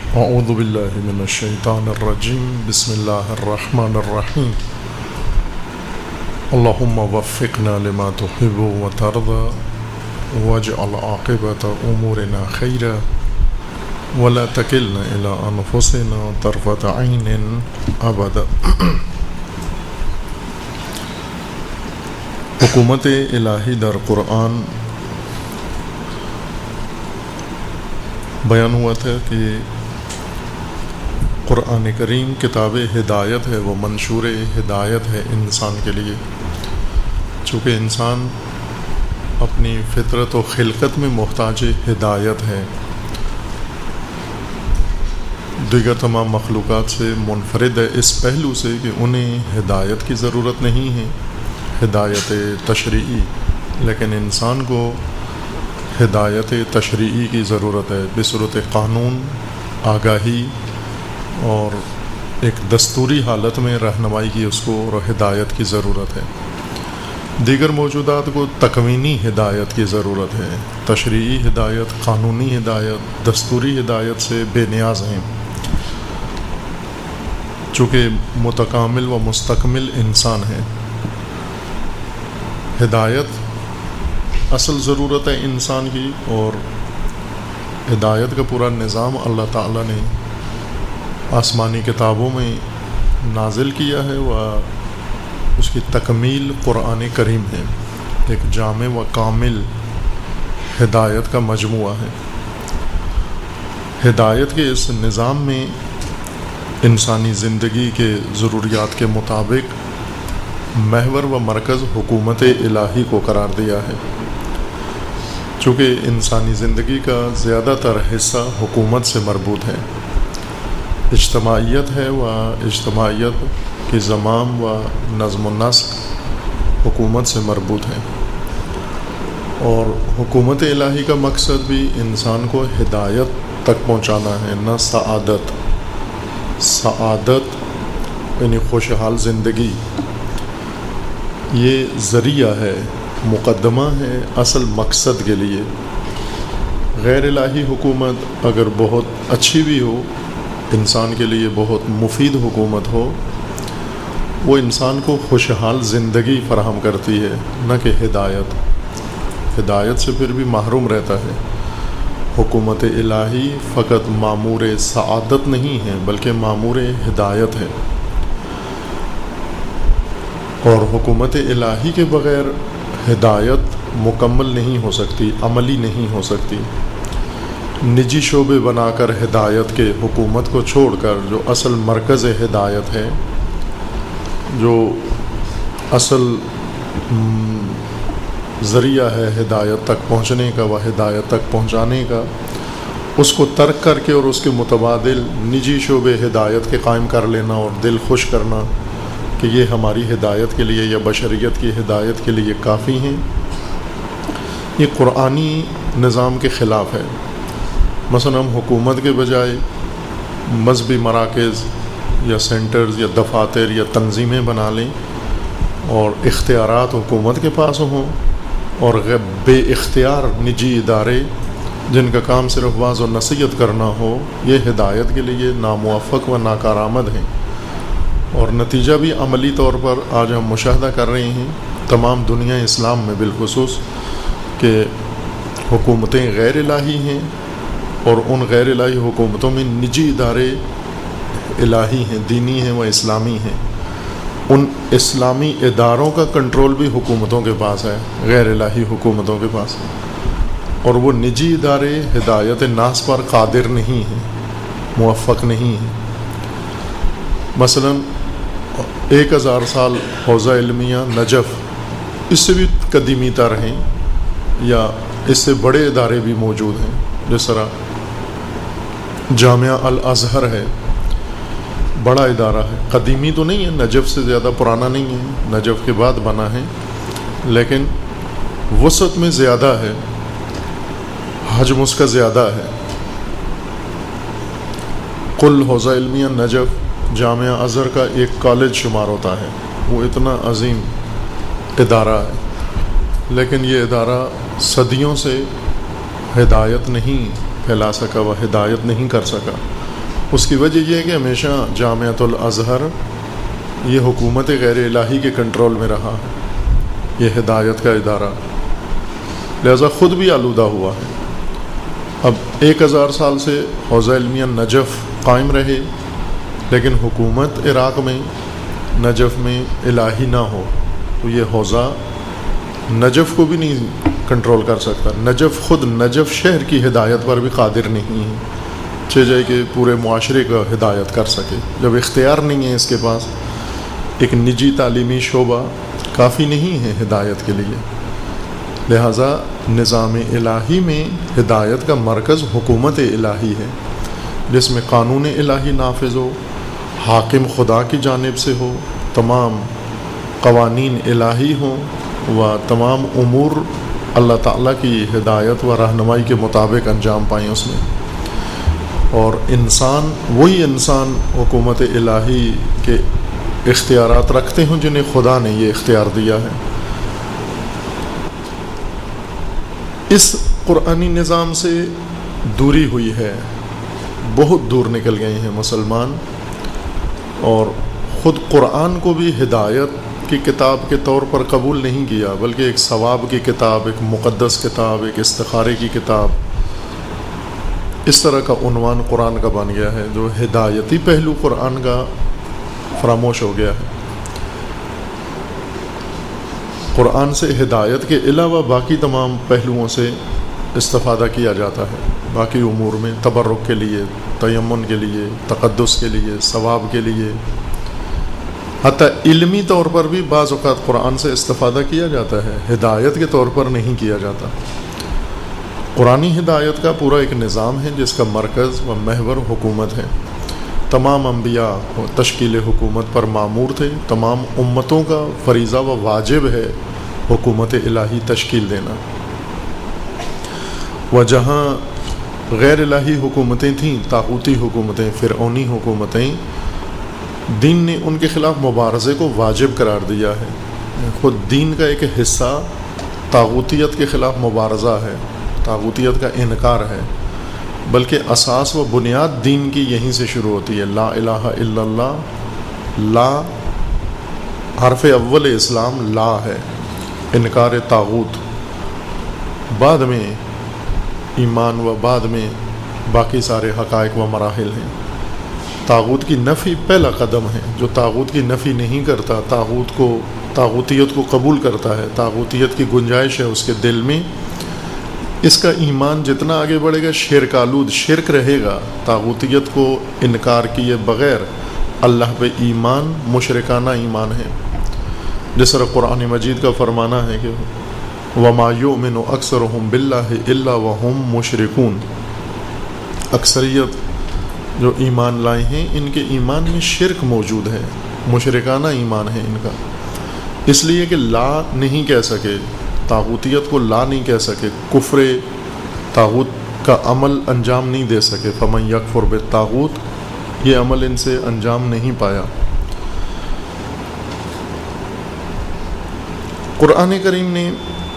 اعوذ باللہ من الشیطان الرجیم بسم اللہ الرحمن الرحیم اللہم وفقنا لما تحب وترضى واجعل عاقبۃ امورنا خیرا ولا تکلنا الی انفسنا طرفۃ عین ابدا۔ حکومت الہی در قرآن بیان ہوا تھا کہ قرآن کریم کتاب ہدایت ہے، وہ منشور ہدایت ہے انسان کے لیے، چونکہ انسان اپنی فطرت و خلقت میں محتاج ہدایت ہے، دیگر تمام مخلوقات سے منفرد ہے اس پہلو سے کہ انہیں ہدایت کی ضرورت نہیں ہے، ہدایت تشریعی، لیکن انسان کو ہدایت تشریعی کی ضرورت ہے بصورت قانون، آگاہی اور ایک دستوری حالت میں رہنمائی کی اس کو اور ہدایت کی ضرورت ہے۔ دیگر موجودات کو تکوینی ہدایت کی ضرورت ہے، تشریعی ہدایت، قانونی ہدایت، دستوری ہدایت سے بے نیاز ہیں، چونکہ متکامل و مستکمل انسان ہے۔ ہدایت اصل ضرورت ہے انسان کی، اور ہدایت کا پورا نظام اللہ تعالیٰ نے آسمانی کتابوں میں نازل کیا ہے، وہ اس کی تکمیل قرآن کریم ہے، ایک جامع و کامل ہدایت کا مجموعہ ہے۔ ہدایت کے اس نظام میں انسانی زندگی کے ضروریات کے مطابق محور و مرکز حکومت الہی کو قرار دیا ہے، چونکہ انسانی زندگی کا زیادہ تر حصہ حکومت سے مربوط ہے، اجتماعیت ہے، و اجتماعیت کی زمام و نظم و نسق حکومت سے مربوط ہے، اور حکومت الہی کا مقصد بھی انسان کو ہدایت تک پہنچانا ہے، نہ سعادت۔ سعادت یعنی خوشحال زندگی، یہ ذریعہ ہے، مقدمہ ہے اصل مقصد کے لیے۔ غیر الہی حکومت اگر بہت اچھی بھی ہو، انسان کے لیے بہت مفید حکومت ہو، وہ انسان کو خوشحال زندگی فراہم کرتی ہے، نہ کہ ہدایت۔ ہدایت سے پھر بھی محروم رہتا ہے۔ حکومت الہی فقط مامور سعادت نہیں ہے بلکہ مامور ہدایت ہے، اور حکومت الہی کے بغیر ہدایت مکمل نہیں ہو سکتی، عملی نہیں ہو سکتی۔ نجی شعبے بنا کر ہدایت کے حکومت کو چھوڑ کر جو اصل مرکز ہدایت ہے، جو اصل ذریعہ ہے ہدایت تک پہنچنے کا و ہدایت تک پہنچانے کا، اس کو ترک کر کے اور اس کے متبادل نجی شعبے ہدایت کے قائم کر لینا اور دل خوش کرنا کہ یہ ہماری ہدایت کے لیے یا بشریت کی ہدایت کے لیے کافی ہیں، یہ قرآنی نظام کے خلاف ہے۔ مثلا ہم حکومت کے بجائے مذہبی مراکز یا سینٹرز یا دفاتر یا تنظیمیں بنا لیں، اور اختیارات حکومت کے پاس ہوں، اور بے اختیار نجی ادارے جن کا کام صرف واعظ و نصیحت کرنا ہو، یہ ہدایت کے لیے ناموافق و ناکارآمد ہیں، اور نتیجہ بھی عملی طور پر آج ہم مشاہدہ کر رہے ہیں تمام دنیا اسلام میں بالخصوص، کہ حکومتیں غیر الہی ہیں، اور ان غیر الہی حکومتوں میں نجی ادارے الہی ہیں، دینی ہیں و اسلامی ہیں۔ ان اسلامی اداروں کا کنٹرول بھی حکومتوں کے پاس ہے، غیر الہی حکومتوں کے پاس، اور وہ نجی ادارے ہدایت ناس پر قادر نہیں ہیں، موفق نہیں ہیں۔ مثلا 1000 سال حوزہ علمیہ نجف اس سے بھی قدیمی تر ہیں، یا اس سے بڑے ادارے بھی موجود ہیں، جس طرح جامعہ الازہر ہے، بڑا ادارہ ہے، قدیمی تو نہیں ہے، نجف سے زیادہ پرانا نہیں ہے، نجف کے بعد بنا ہے، لیکن وسعت میں زیادہ ہے، حجم اس کا زیادہ ہے۔ کل حوزہ علمیہ نجف جامعہ ازہر کا ایک کالج شمار ہوتا ہے، وہ اتنا عظیم ادارہ ہے، لیکن یہ ادارہ صدیوں سے ہدایت نہیں پھیلا سکا، وہ ہدایت نہیں کر سکا، اس کی وجہ یہ ہے کہ ہمیشہ جامعۃ الازہر یہ حکومت غیر الہی کے کنٹرول میں رہا ہے، یہ ہدایت کا ادارہ، لہذا خود بھی آلودہ ہوا ہے۔ اب 1000 سال سے حوزہ علمیہ نجف قائم رہے، لیکن حکومت عراق میں نجف میں الہی نہ ہو تو یہ حوزہ نجف کو بھی نہیں کنٹرول کر سکتا۔ نجف خود نجف شہر کی ہدایت پر بھی قادر نہیں ہے، چاہے جائے کہ پورے معاشرے کا ہدایت کر سکے۔ جب اختیار نہیں ہے اس کے پاس، ایک نجی تعلیمی شعبہ کافی نہیں ہے ہدایت کے لیے، لہٰذا نظام الہی میں ہدایت کا مرکز حکومت الہی ہے، جس میں قانون الہی نافذ ہو، حاکم خدا کی جانب سے ہو، تمام قوانین الہی ہوں و تمام امور اللہ تعالیٰ کی ہدایت و رہنمائی کے مطابق انجام پائیں اس میں، اور انسان وہی انسان حکومت الہی کے اختیارات رکھتے ہوں جنہیں خدا نے یہ اختیار دیا ہے۔ اس قرآنی نظام سے دوری ہوئی ہے، بہت دور نکل گئے ہیں مسلمان، اور خود قرآن کو بھی ہدایت کی کتاب کے طور پر قبول نہیں کیا، بلکہ ایک ثواب کی کتاب، ایک مقدس کتاب، ایک استخارے کی کتاب، اس طرح کا عنوان قرآن کا بن گیا ہے، جو ہدایتی پہلو قرآن کا فراموش ہو گیا ہے۔ قرآن سے ہدایت کے علاوہ باقی تمام پہلوؤں سے استفادہ کیا جاتا ہے، باقی امور میں تبرک کے لیے، تیمن کے لیے، تقدس کے لیے، ثواب کے لیے، حتیٰ علمی طور پر بھی بعض اوقات قرآن سے استفادہ کیا جاتا ہے، ہدایت کے طور پر نہیں کیا جاتا۔ قرآنی ہدایت کا پورا ایک نظام ہے جس کا مرکز و محور حکومت ہے۔ تمام انبیاء تشکیل حکومت پر مامور تھے، تمام امتوں کا فریضہ و واجب ہے حکومت الہی تشکیل دینا، و جہاں غیر الہی حکومتیں تھیں، طاغوتی حکومتیں، فرعونی حکومتیں، دین نے ان کے خلاف مبارزے کو واجب قرار دیا ہے۔ خود دین کا ایک حصہ طاغوتیت کے خلاف مبارزہ ہے، طاغوتیت کا انکار ہے، بلکہ اساس و بنیاد دین کی یہیں سے شروع ہوتی ہے۔ لا الہ الا اللہ، لا حرف اول اسلام لا ہے، انکار طاغوت، بعد میں ایمان و بعد میں باقی سارے حقائق و مراحل ہیں۔ طاغوت کی نفی پہلا قدم ہے، جو طاغوت کی نفی نہیں کرتا، طاغوتیت کو قبول کرتا ہے، طاغوتیت کی گنجائش ہے اس کے دل میں، اس کا ایمان جتنا آگے بڑھے گا شرک آلود شرک رہے گا۔ طاغوتیت کو انکار کیے بغیر اللہ پہ ایمان مشرکانہ ایمان ہے، جس طرح قرآن مجید کا فرمانا ہے کہ وَمَا يُؤْمِنُ أَكْثَرُهُمْ بِاللَّهِ إِلَّا وَهُمْ مُشْرِكُونَ، اکثریت جو ایمان لائے ہیں ان کے ایمان میں شرک موجود ہے، مشرکانہ ایمان ہے ان کا، اس لیے کہ لا نہیں کہہ سکے، طاغوتیت کو لا نہیں کہہ سکے، کفر طاغوت کا عمل انجام نہیں دے سکے۔ فَمَن يَكْفُرْ بِالطَّاغُوتِ، یہ عمل ان سے انجام نہیں پایا۔ قرآن کریم نے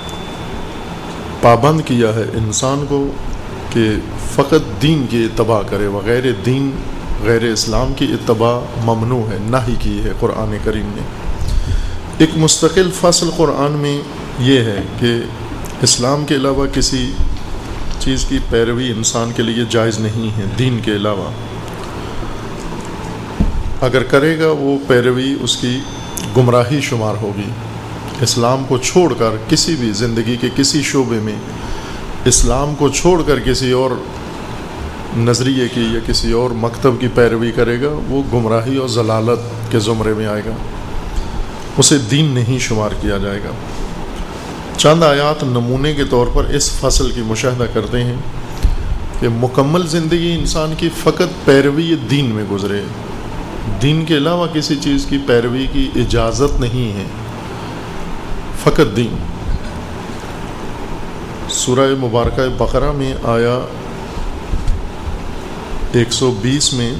پابند کیا ہے انسان کو کہ فقط دین کی اتباع کرے، وغیر دین غیر اسلام کی اتباع ممنوع ہے، نہی کی ہے قرآن کریم نے۔ ایک مستقل فصل قرآن میں یہ ہے کہ اسلام کے علاوہ کسی چیز کی پیروی انسان کے لیے جائز نہیں ہے، دین کے علاوہ اگر کرے گا وہ پیروی اس کی گمراہی شمار ہوگی۔ اسلام کو چھوڑ کر کسی بھی زندگی کے کسی شعبے میں اسلام کو چھوڑ کر کسی اور نظریے کی یا کسی اور مکتب کی پیروی کرے گا، وہ گمراہی اور ضلالت کے زمرے میں آئے گا، اسے دین نہیں شمار کیا جائے گا۔ چند آیات نمونے کے طور پر اس فصل کی مشاہدہ کرتے ہیں کہ مکمل زندگی انسان کی فقط پیروی دین میں گزرے، دین کے علاوہ کسی چیز کی پیروی کی اجازت نہیں ہے، فقط دین۔ سورہ مبارکہ بقرہ میں آیا 120 میں،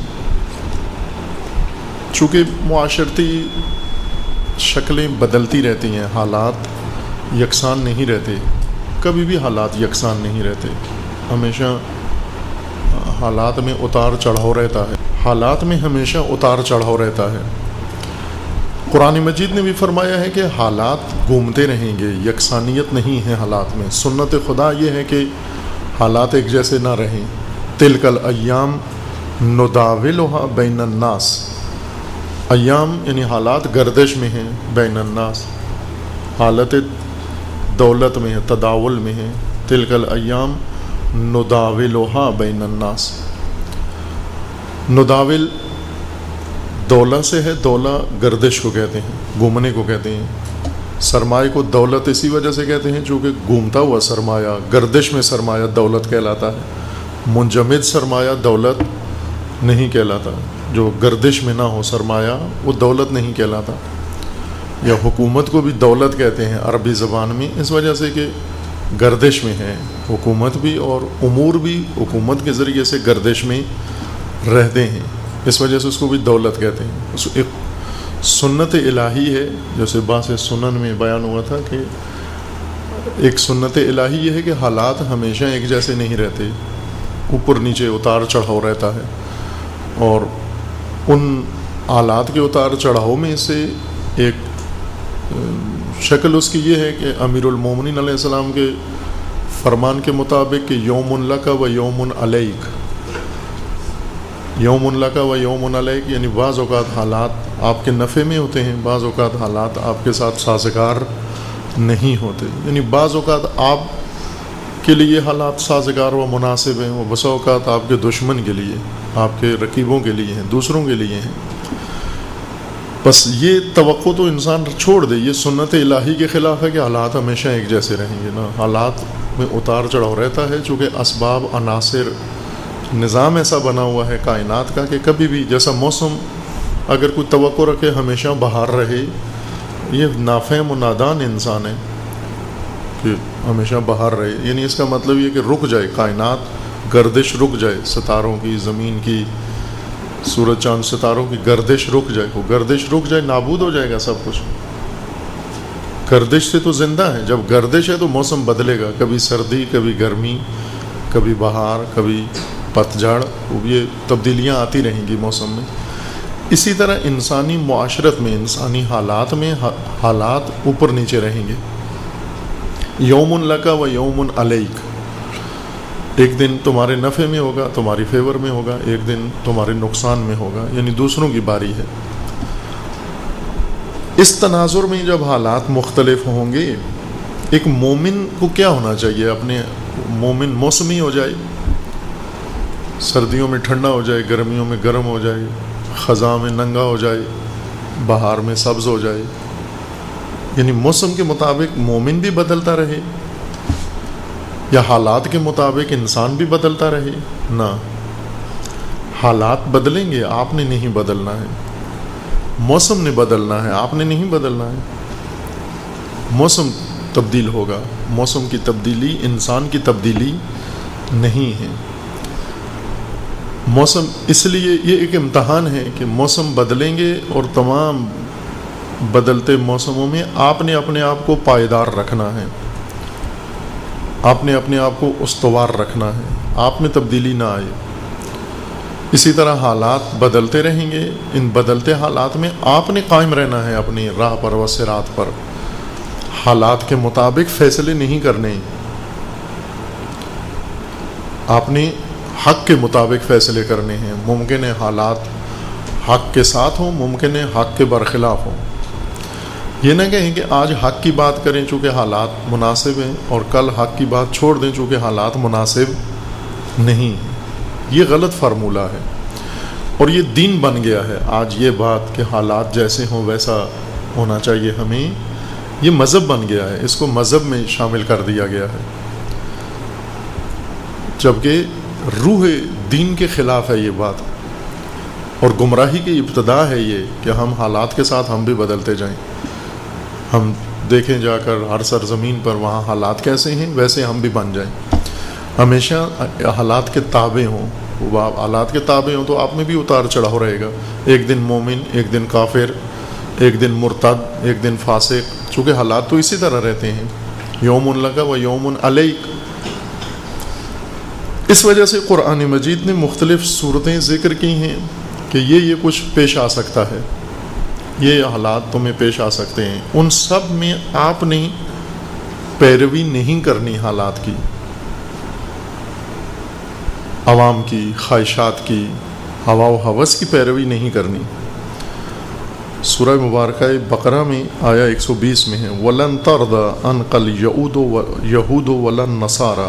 چونکہ معاشرتی شکلیں بدلتی رہتی ہیں، حالات یکساں نہیں رہتے، کبھی بھی حالات یکساں نہیں رہتے، ہمیشہ حالات میں اتار چڑھاؤ رہتا ہے۔ حالات میں ہمیشہ اتار چڑھاؤ رہتا ہے۔ قرآن مجید نے بھی فرمایا ہے کہ حالات گھومتے رہیں گے، یکسانیت نہیں ہے حالات میں۔ سنت خدا یہ ہے کہ حالات ایک جیسے نہ رہیں۔ تلک الایام نداولها بین الناس، ایام یعنی حالات گردش میں ہیں، بین الناس حالت دولت میں ہے، تداول میں ہے۔ تلک الایام نداولها بین الناس، نداول دولہ سے ہے، دولہ گردش کو کہتے ہیں، گھومنے کو کہتے ہیں۔ سرمایہ کو دولت اسی وجہ سے کہتے ہیں چونکہ گھومتا ہوا سرمایہ، گردش میں سرمایہ دولت کہلاتا ہے۔ منجمد سرمایہ دولت نہیں کہلاتا، جو گردش میں نہ ہو سرمایہ وہ دولت نہیں کہلاتا۔ یا حکومت کو بھی دولت کہتے ہیں عربی زبان میں، اس وجہ سے کہ گردش میں ہے حکومت بھی، اور امور بھی حکومت کے ذریعے سے گردش میں رہتے ہیں، اس وجہ سے اس کو بھی دولت کہتے ہیں۔ اس ایک سنت الہی ہے، جیسے باس سنن میں بیان ہوا تھا کہ ایک سنت الہی یہ ہے کہ حالات ہمیشہ ایک جیسے نہیں رہتے، اوپر نیچے اتار چڑھاؤ رہتا ہے، اور ان حالات کے اتار چڑھاؤ میں سے ایک شکل اس کی یہ ہے کہ امیر المومنین علیہ السلام کے فرمان کے مطابق کہ یوم لک و یوم علیک، یوم لک و یوم علیک، یعنی بعض اوقات حالات آپ کے نفع میں ہوتے ہیں، بعض اوقات حالات آپ کے ساتھ سازگار نہیں ہوتے، یعنی بعض اوقات آپ کے لیے حالات سازگار و مناسب ہیں، وہ بسا اوقات آپ کے دشمن کے لیے، آپ کے رقیبوں کے لیے ہیں، دوسروں کے لیے ہیں۔ بس یہ توقع تو انسان چھوڑ دے، یہ سنت الہی کے خلاف ہے کہ حالات ہمیشہ ایک جیسے رہیں گے نا، حالات میں اتار چڑھاؤ رہتا ہے، چونکہ اسباب عناصر نظام ایسا بنا ہوا ہے کائنات کا کہ کبھی بھی جیسا موسم اگر کوئی توقع رکھے ہمیشہ بہار رہے، یہ نافہم و نادان انسان ہے کہ ہمیشہ بہار رہے، یعنی اس کا مطلب یہ کہ رک جائے کائنات، گردش رک جائے، ستاروں کی، زمین کی، سورج چاند ستاروں کی گردش رک جائے، وہ گردش رک جائے نابود ہو جائے گا سب کچھ۔ گردش سے تو زندہ ہے، جب گردش ہے تو موسم بدلے گا، کبھی سردی، کبھی گرمی، کبھی بہار، کبھی پتجھڑ، یہ تبدیلیاں آتی رہیں گی موسم میں۔ اسی طرح انسانی معاشرت میں، انسانی حالات میں حالات اوپر نیچے رہیں گے۔ یوم لک و یوم علیک، ایک دن تمہارے نفع میں ہوگا، تمہاری فیور میں ہوگا، ایک دن تمہارے نقصان میں ہوگا، یعنی دوسروں کی باری ہے۔ اس تناظر میں جب حالات مختلف ہوں گے، ایک مومن کو کیا ہونا چاہیے؟ اپنے مومن موسمی ہو جائے، سردیوں میں ٹھنڈا ہو جائے، گرمیوں میں گرم ہو جائے، خزاں میں ننگا ہو جائے، بہار میں سبز ہو جائے، یعنی موسم کے مطابق مومن بھی بدلتا رہے، یا حالات کے مطابق انسان بھی بدلتا رہے؟ نہ، حالات بدلیں گے، آپ نے نہیں بدلنا ہے، موسم نے بدلنا ہے، آپ نے نہیں بدلنا ہے۔ موسم تبدیل ہوگا، موسم کی تبدیلی انسان کی تبدیلی نہیں ہے۔ موسم اس لیے یہ ایک امتحان ہے کہ موسم بدلیں گے، اور تمام بدلتے موسموں میں آپ نے اپنے آپ کو پائیدار رکھنا ہے، آپ نے اپنے آپ کو استوار رکھنا ہے، آپ میں تبدیلی نہ آئے۔ اسی طرح حالات بدلتے رہیں گے، ان بدلتے حالات میں آپ نے قائم رہنا ہے اپنی راہ پر و صراط پر، حالات کے مطابق فیصلے نہیں کرنے، آپ نے حق کے مطابق فیصلے کرنے ہیں۔ ممکن ہے حالات حق کے ساتھ ہوں، ممکن ہے حق کے برخلاف ہوں۔ یہ نہ کہیں کہ آج حق کی بات کریں چونکہ حالات مناسب ہیں، اور کل حق کی بات چھوڑ دیں چونکہ حالات مناسب نہیں ہیں، یہ غلط فارمولہ ہے، اور یہ دین بن گیا ہے آج یہ بات کہ حالات جیسے ہوں ویسا ہونا چاہیے ہمیں، یہ مذہب بن گیا ہے، اس کو مذہب میں شامل کر دیا گیا ہے، جبکہ روح دین کے خلاف ہے یہ بات، اور گمراہی کی ابتدا ہے یہ کہ ہم حالات کے ساتھ ہم بھی بدلتے جائیں۔ ہم دیکھیں جا کر ہر سرزمین پر وہاں حالات کیسے ہیں ویسے ہم بھی بن جائیں، ہمیشہ حالات کے تابع ہوں، وہ حالات کے تابع ہوں تو آپ میں بھی اتار چڑھاؤ رہے گا، ایک دن مومن، ایک دن کافر، ایک دن مرتد، ایک دن فاسق، چونکہ حالات تو اسی طرح رہتے ہیں۔ یوم لک و یوم علیک، اس وجہ سے قرآن مجید نے مختلف صورتیں ذکر کی ہیں کہ یہ کچھ پیش آ سکتا ہے، یہ حالات تمہیں پیش آ سکتے ہیں، ان سب میں آپ نے پیروی نہیں کرنی حالات کی، عوام کی، خواہشات کی، ہوا و ہوس کی پیروی نہیں کرنی۔ سورہ مبارکہ بقرہ میں آیا 120 میں ہے وَلَن تَرْضَ عَنْكَ الْيَهُودُ وَلَا النَّصَارَى،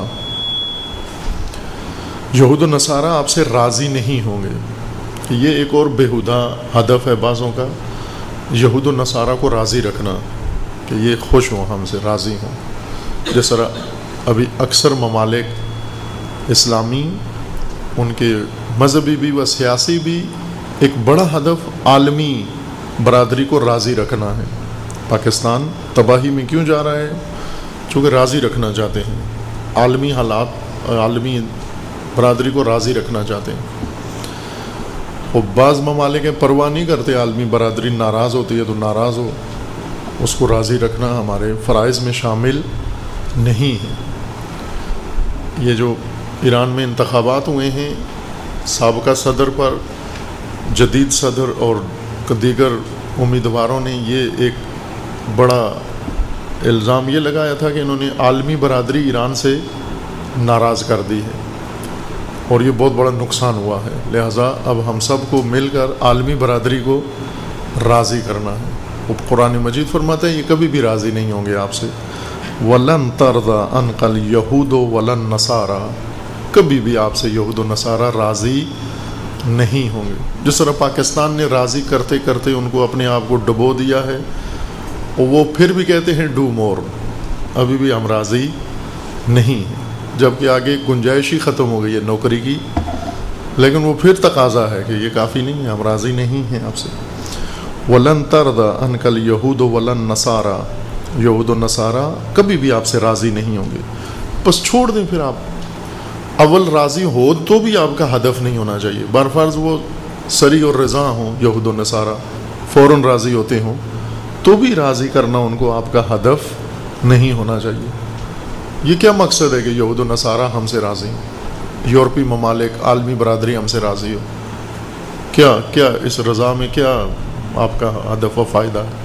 یہود و نصارہ آپ سے راضی نہیں ہوں گے۔ یہ ایک اور بےہودہ ہدف ہے بعضوں کا، یہود و نصارہ کو راضی رکھنا کہ یہ خوش ہوں، ہم سے راضی ہوں۔ جس طرح ابھی اکثر ممالک اسلامی، ان کے مذہبی بھی و سیاسی بھی ایک بڑا ہدف عالمی برادری کو راضی رکھنا ہے۔ پاکستان تباہی میں کیوں جا رہا ہے؟ چونکہ راضی رکھنا چاہتے ہیں، عالمی حالات، عالمی برادری کو راضی رکھنا چاہتے ہیں۔ اور بعض ممالک پرواہ نہیں کرتے، عالمی برادری ناراض ہوتی ہے تو ناراض ہو، اس کو راضی رکھنا ہمارے فرائض میں شامل نہیں ہے۔ یہ جو ایران میں انتخابات ہوئے ہیں، سابقہ صدر پر جدید صدر اور دیگر امیدواروں نے یہ ایک بڑا الزام یہ لگایا تھا کہ انہوں نے عالمی برادری ایران سے ناراض کر دی ہے، اور یہ بہت بڑا نقصان ہوا ہے۔ لہٰذا اب ہم سب کو مل کر عالمی برادری کو راضی کرنا ہے۔ وہ قرآن مجید فرماتا ہے یہ کبھی بھی راضی نہیں ہوں گے آپ سے۔ وَلَن تَرْضَ عَنْكَ الْيَهُودُ وَلَا النَّصَارَى، کبھی بھی آپ سے یہود و نصارہ راضی نہیں ہوں گے۔ جس طرح پاکستان نے راضی کرتے کرتے ان کو اپنے آپ کو ڈبو دیا ہے، اور وہ پھر بھی کہتے ہیں ڈو مور، ابھی بھی ہم راضی نہیں ہیں، جبکہ آگے گنجائش ہی ختم ہو گئی ہے نوکری کی، لیکن وہ پھر تقاضا ہے کہ یہ کافی نہیں ہے، ہم راضی نہیں ہیں آپ سے۔ وَلَن تَرْضَ عَنْكَ الْيَهُودُ وَلَا النَّصَارَى، یہود و نصارہ کبھی بھی آپ سے راضی نہیں ہوں گے۔ بس چھوڑ دیں پھر، آپ اول راضی ہو تو بھی آپ کا ہدف نہیں ہونا چاہیے، برفرض وہ سری اور رضا ہوں، یہود و نصارہ فوراً راضی ہوتے ہوں، تو بھی راضی کرنا ان کو آپ کا ہدف نہیں ہونا چاہیے۔ یہ کیا مقصد ہے کہ یہود و نصارہ ہم سے راضی ہوں، یورپی ممالک، عالمی برادری ہم سے راضی ہو؟ کیا اس رضا میں کیا آپ کا ہدف و فائدہ ہے؟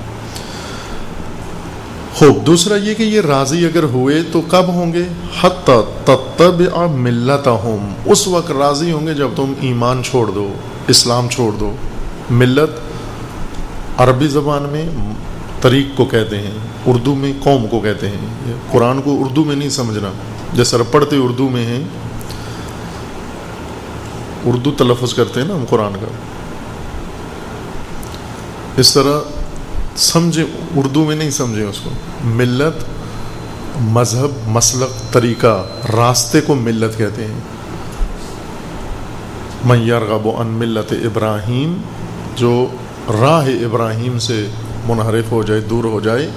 خوب، دوسرا یہ کہ یہ راضی اگر ہوئے تو کب ہوں گے؟ حتی تتبع ملتہم، اس وقت راضی ہوں گے جب تم ایمان چھوڑ دو، اسلام چھوڑ دو۔ ملت عربی زبان میں طریق کو کہتے ہیں، اردو میں قوم کو کہتے ہیں۔ قرآن کو اردو میں نہیں سمجھنا، جس طرح پڑھتے اردو میں ہیں، اردو تلفظ کرتے ہیں نا ہم قرآن کا، اس طرح سمجھے، اردو میں نہیں سمجھے اس کو۔ ملت مذہب، مسلک، طریقہ، راستے کو ملت کہتے ہیں۔ من یرغب عن ملت ابراہیم، جو راہ ابراہیم سے منحرف ہو جائے، دور ہو جائے،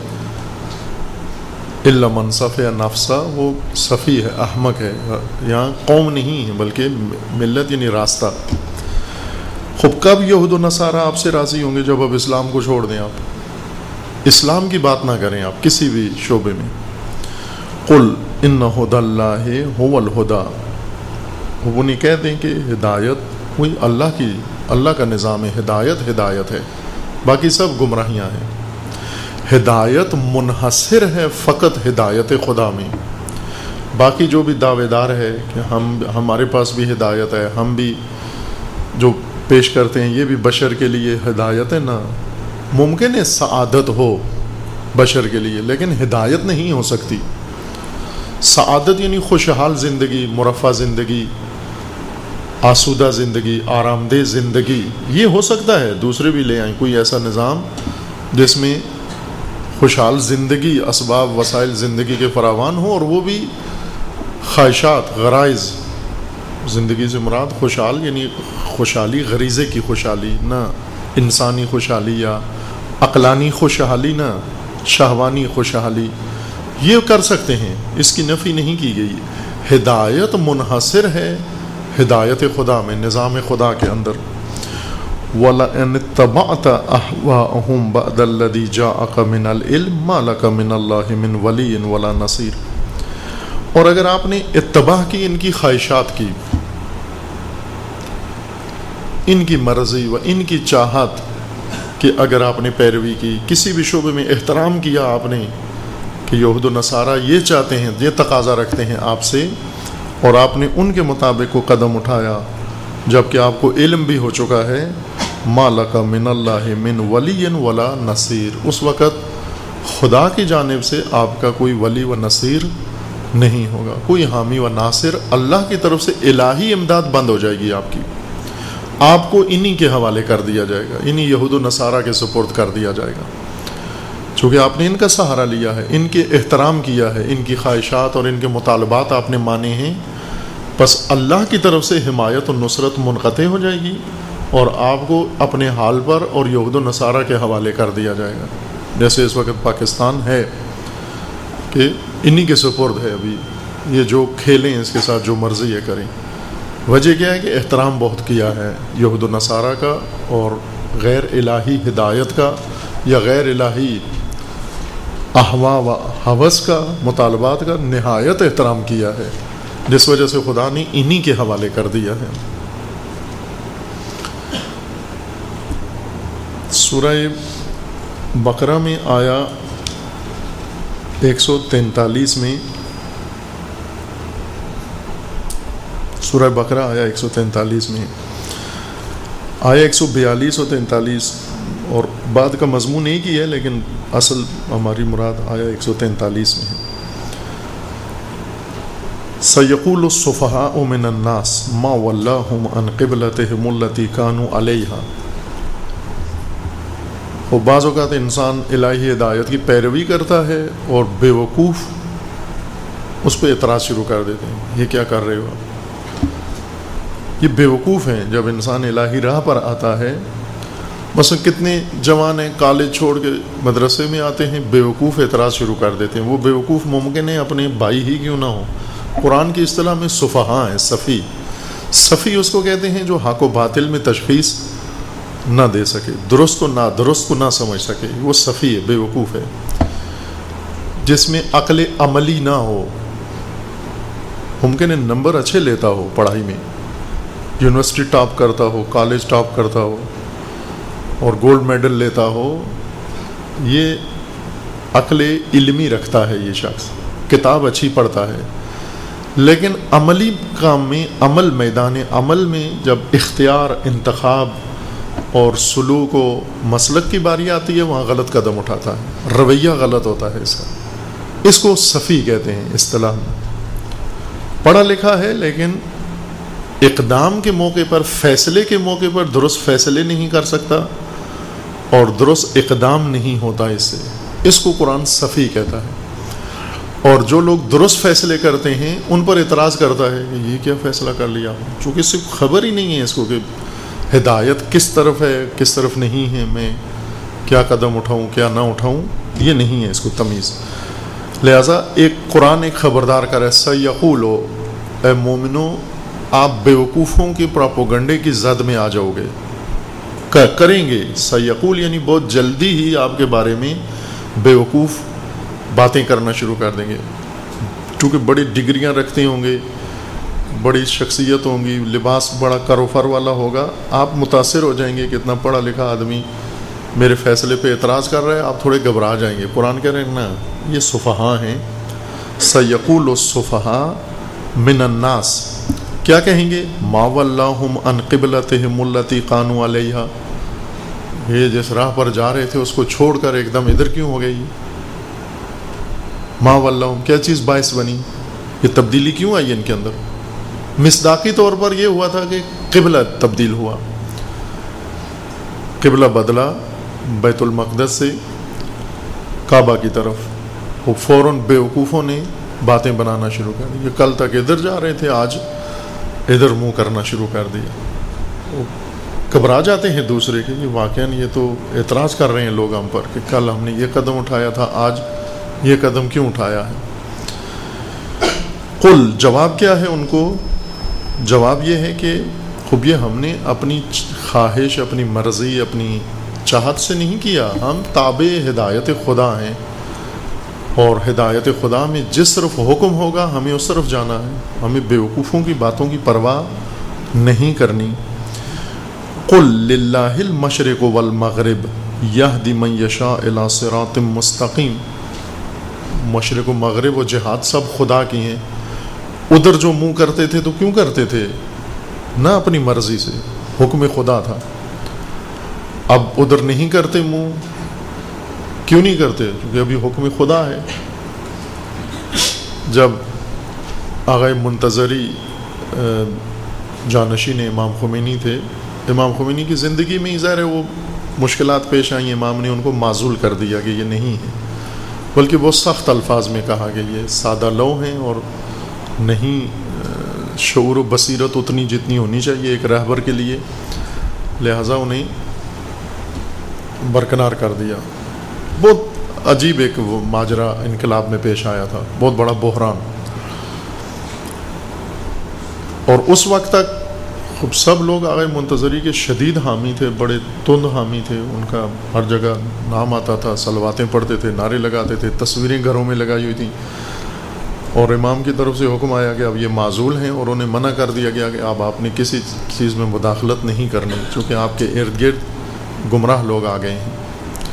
الا من صفی نفسہ، وہ صفی ہے، احمق ہے۔ یہاں قوم نہیں ہے بلکہ ملت یعنی راستہ۔ خب کب یہود و نصارہ آپ سے راضی ہوں گے؟ جب اب اسلام کو چھوڑ دیں، آپ اسلام کی بات نہ کریں آپ کسی بھی شعبے میں۔ قل ان ھدی اللہ ھو الھدی، وہ نہیں کہہ دیں کہ ہدایت وہی اللہ کا نظام ہے، ہدایت ہے، باقی سب گمراہیاں ہیں۔ ہدایت منحصر ہے فقط ہدایت خدا میں، باقی جو بھی دعوے دار ہے کہ ہمارے پاس بھی ہدایت ہے، ہم بھی جو پیش کرتے ہیں یہ بھی بشر کے لیے ہدایت ہے، نا ممکن ہے سعادت ہو بشر کے لیے، لیکن ہدایت نہیں ہو سکتی۔ سعادت یعنی خوشحال زندگی، مرفہ زندگی، آسودہ زندگی، آرام دہ زندگی، یہ ہو سکتا ہے، دوسرے بھی لے آئیں کوئی ایسا نظام جس میں خوشحال زندگی، اسباب وسائل زندگی کے فراوان ہوں، اور وہ بھی خواہشات، غرائز، زندگی سے مراد خوشحال یعنی خوشحالی غریزے کی خوشحالی، نہ انسانی خوشحالی یا عقلانی خوشحالی، نہ شہوانی خوشحالی، یہ کر سکتے ہیں، اس کی نفی نہیں کی گئی۔ ہدایت منحصر ہے ہدایت خدا میں، نظام خدا کے اندر۔ وَلَئِنِ اتَّبَعْتَ أَهْوَاءَهُمْ بَعْدَ الَّذِي جَاءَكَ مِنَ الْعِلْمِ مَا لَكَ مِنَ اللَّهِ مِنْ وَلِيٍّ وَلَا نَصِيرٍ، اور اگر آپ نے اتباع کی ان کی خواہشات کی، ان کی مرضی و ان کی چاہت کہ اگر آپ نے پیروی کی، کسی بھی شعبے میں احترام کیا آپ نے کہ یہود و نصارہ یہ چاہتے ہیں، یہ تقاضا رکھتے ہیں آپ سے، اور آپ نے ان کے مطابق کو قدم اٹھایا جب کہ آپ کو علم بھی ہو چکا ہے، ما لک من اللہ من ولی ولا نصیر، اس وقت خدا کی جانب سے آپ کا کوئی ولی و نصیر نہیں ہوگا، کوئی حامی و ناصر، اللہ کی طرف سے الہی امداد بند ہو جائے گی آپ کی، آپ کو انہی کے حوالے کر دیا جائے گا، انہی یہود و نصارہ کے سپرد کر دیا جائے گا، چونکہ آپ نے ان کا سہارا لیا ہے، ان کے احترام کیا ہے، ان کی خواہشات اور ان کے مطالبات آپ نے مانے ہیں، بس اللہ کی طرف سے حمایت و نصرت منقطع ہو جائے گی اور آپ کو اپنے حال پر اور یہود و نصارہ کے حوالے کر دیا جائے گا، جیسے اس وقت پاکستان ہے کہ انہی کے سپرد ہے، ابھی یہ جو کھیلیں اس کے ساتھ جو مرضی یہ کریں۔ وجہ کیا ہے کہ احترام بہت کیا ہے یہود و نصارہ کا اور غیر الہی ہدایت کا یا غیر الہی احوا و ہوس کا، مطالبات کا نہایت احترام کیا ہے، جس وجہ سے خدا نے انہی کے حوالے کر دیا ہے۔ سورہ بقرہ میں آیا 143 میں، سورہ بقرہ آیا 143 میں، آیا 142 اور 43 اور بعد کا مضمون ایک ہی ہے، لیکن اصل ہماری مراد آیا 143 میں ہے۔ سَيَقُولُ السُّفَهَاءُ مِنَ النَّاسِ مَا وَلَّاهُمْ عَنْ قِبْلَتِهِمُ الَّتِي كَانُوا عَلَيْهَا۔ وہ بعض اوقات انسان الہی ہدایت کی پیروی کرتا ہے اور بے وقوف اس پہ اعتراض شروع کر دیتے ہیں، یہ کیا کر رہے ہو آپ، یہ بے وقوف ہیں۔ جب انسان الہی راہ پر آتا ہے، مثلا کتنے جوان ہیں کالج چھوڑ کے مدرسے میں آتے ہیں، بے وقوف اعتراض شروع کر دیتے ہیں، وہ بے وقوف ممکن ہے اپنے بھائی ہی کیوں نہ ہو۔ قرآن کی اصطلاح میں صفحاء ہیں، صفی، صفی اس کو کہتے ہیں جو حق و باطل میں تشخیص نہ دے سکے، درست کو نادرست کو نہ سمجھ سکے، وہ صفی ہے، بے وقوف ہے، جس میں عقل عملی نہ ہو۔ ممکن ہے نمبر اچھے لیتا ہو پڑھائی میں، یونیورسٹی ٹاپ کرتا ہو، کالج ٹاپ کرتا ہو اور گولڈ میڈل لیتا ہو، یہ عقل علمی رکھتا ہے، یہ شخص کتاب اچھی پڑھتا ہے، لیکن عملی کام میں، عمل میدان عمل میں جب اختیار، انتخاب اور سلوک و مسلک کی باری آتی ہے، وہاں غلط قدم اٹھاتا ہے، رویہ غلط ہوتا ہے اس کا، اس کو صفی کہتے ہیں اصطلاح میں۔ پڑھا لکھا ہے لیکن اقدام کے موقع پر، فیصلے کے موقع پر درست فیصلے نہیں کر سکتا اور درست اقدام نہیں ہوتا اس سے، اس کو قرآن صفی کہتا ہے۔ اور جو لوگ درست فیصلے کرتے ہیں ان پر اعتراض کرتا ہے کہ یہ کیا فیصلہ کر لیا آپ نے، چونکہ اس سے خبر ہی نہیں ہے اس کو کہ ہدایت کس طرف ہے کس طرف نہیں ہے، میں کیا قدم اٹھاؤں کیا نہ اٹھاؤں، یہ نہیں ہے اس کو تمیز۔ لہٰذا ایک قرآن ایک خبردار کر ہے، سَيَقُولُ، اے مومنو آپ بیوقوفوں کے پراپوگنڈے کی زد میں آ جاؤ گے، کریں گے۔ سَيَقُول یعنی بہت جلدی ہی آپ کے بارے میں بیوقوف باتیں کرنا شروع کر دیں گے، چونکہ بڑی ڈگریاں رکھتے ہوں گے، بڑی شخصیت ہوں گی، لباس بڑا کروفر والا ہوگا، آپ متاثر ہو جائیں گے کہ اتنا پڑھا لکھا آدمی میرے فیصلے پہ اعتراض کر رہا ہے، آپ تھوڑے گھبرا جائیں گے۔ قرآن کہہ رہے ہیں نا، یہ صفحاء ہیں، سَيَقُولُ الصُّفَحَاءُ مِنَ النَّاسِ، کیا کہیں گے، مَا وَلَّاهُمْ عَنْ قِبْلَتِهِمُ الَّتِي كَانُوا عَلَيْهَا، یہ جس راہ پر جا رہے تھے اس کو چھوڑ کر ایک دم ادھر کیوں ہو گئی، مَا وَلَّاهُمْ کیا چیز باعث بنی، یہ تبدیلی کیوں آئی ان کے اندر؟ مصداقی طور پر یہ ہوا تھا کہ قبلہ تبدیل ہوا، قبلہ بدلا بیت المقدس سے کعبہ کی طرف، وہ فوراً بیوقوفوں نے باتیں بنانا شروع کر دی، یہ کل تک ادھر جا رہے تھے آج ادھر منہ کرنا شروع کر دیا، وہ گھبرا جاتے ہیں دوسرے کے، یہ واقعاً یہ تو اعتراض کر رہے ہیں لوگ ہم پر کہ کل ہم نے یہ قدم اٹھایا تھا، آج یہ قدم کیوں اٹھایا ہے۔ قل، جواب کیا ہے ان کو؟ جواب یہ ہے کہ خب یہ ہم نے اپنی خواہش، اپنی مرضی، اپنی چاہت سے نہیں کیا، ہم تابع ہدایت خدا ہیں، اور ہدایت خدا میں جس طرف حکم ہوگا ہمیں اس طرف جانا ہے، ہمیں بیوقوفوں کی باتوں کی پرواہ نہیں کرنی۔ قل للہ المشرق والمغرب یہدی من یشاء الی صراط مستقیم. مشرق و مغرب و جہاد سب خدا کی ہیں. ادھر جو منہ کرتے تھے تو کیوں کرتے تھے؟ نہ اپنی مرضی سے، حکم خدا تھا. اب ادھر نہیں کرتے منہ، کیوں نہیں کرتے؟ کیونکہ ابھی حکم خدا ہے. جب آغا منتظری جانشین امام خمینی تھے، امام خمینی کی زندگی میں ظاہر ہے وہ مشکلات پیش آئیں، امام نے ان کو معزول کر دیا کہ یہ نہیں ہے، بلکہ وہ سخت الفاظ میں کہا کہ یہ سادہ لو ہیں اور نہیں شعور و بصیرت اتنی جتنی ہونی چاہیے ایک رہبر کے لیے، لہٰذا انہیں برکنار کر دیا. بہت عجیب ایک وہ ماجرا انقلاب میں پیش آیا تھا، بہت بڑا بحران. اور اس وقت تک خب سب لوگ آغا منتظری کے شدید حامی تھے، بڑے تند حامی تھے. ان کا ہر جگہ نام آتا تھا، صلواتیں پڑھتے تھے، نعرے لگاتے تھے، تصویریں گھروں میں لگائی ہوئی تھیں. اور امام کی طرف سے حکم آیا کہ اب یہ معزول ہیں، اور انہیں منع کر دیا گیا کہ اب آپ نے کسی چیز میں مداخلت نہیں کرنی، چونکہ آپ کے ارد گرد گمراہ لوگ آ گئے ہیں.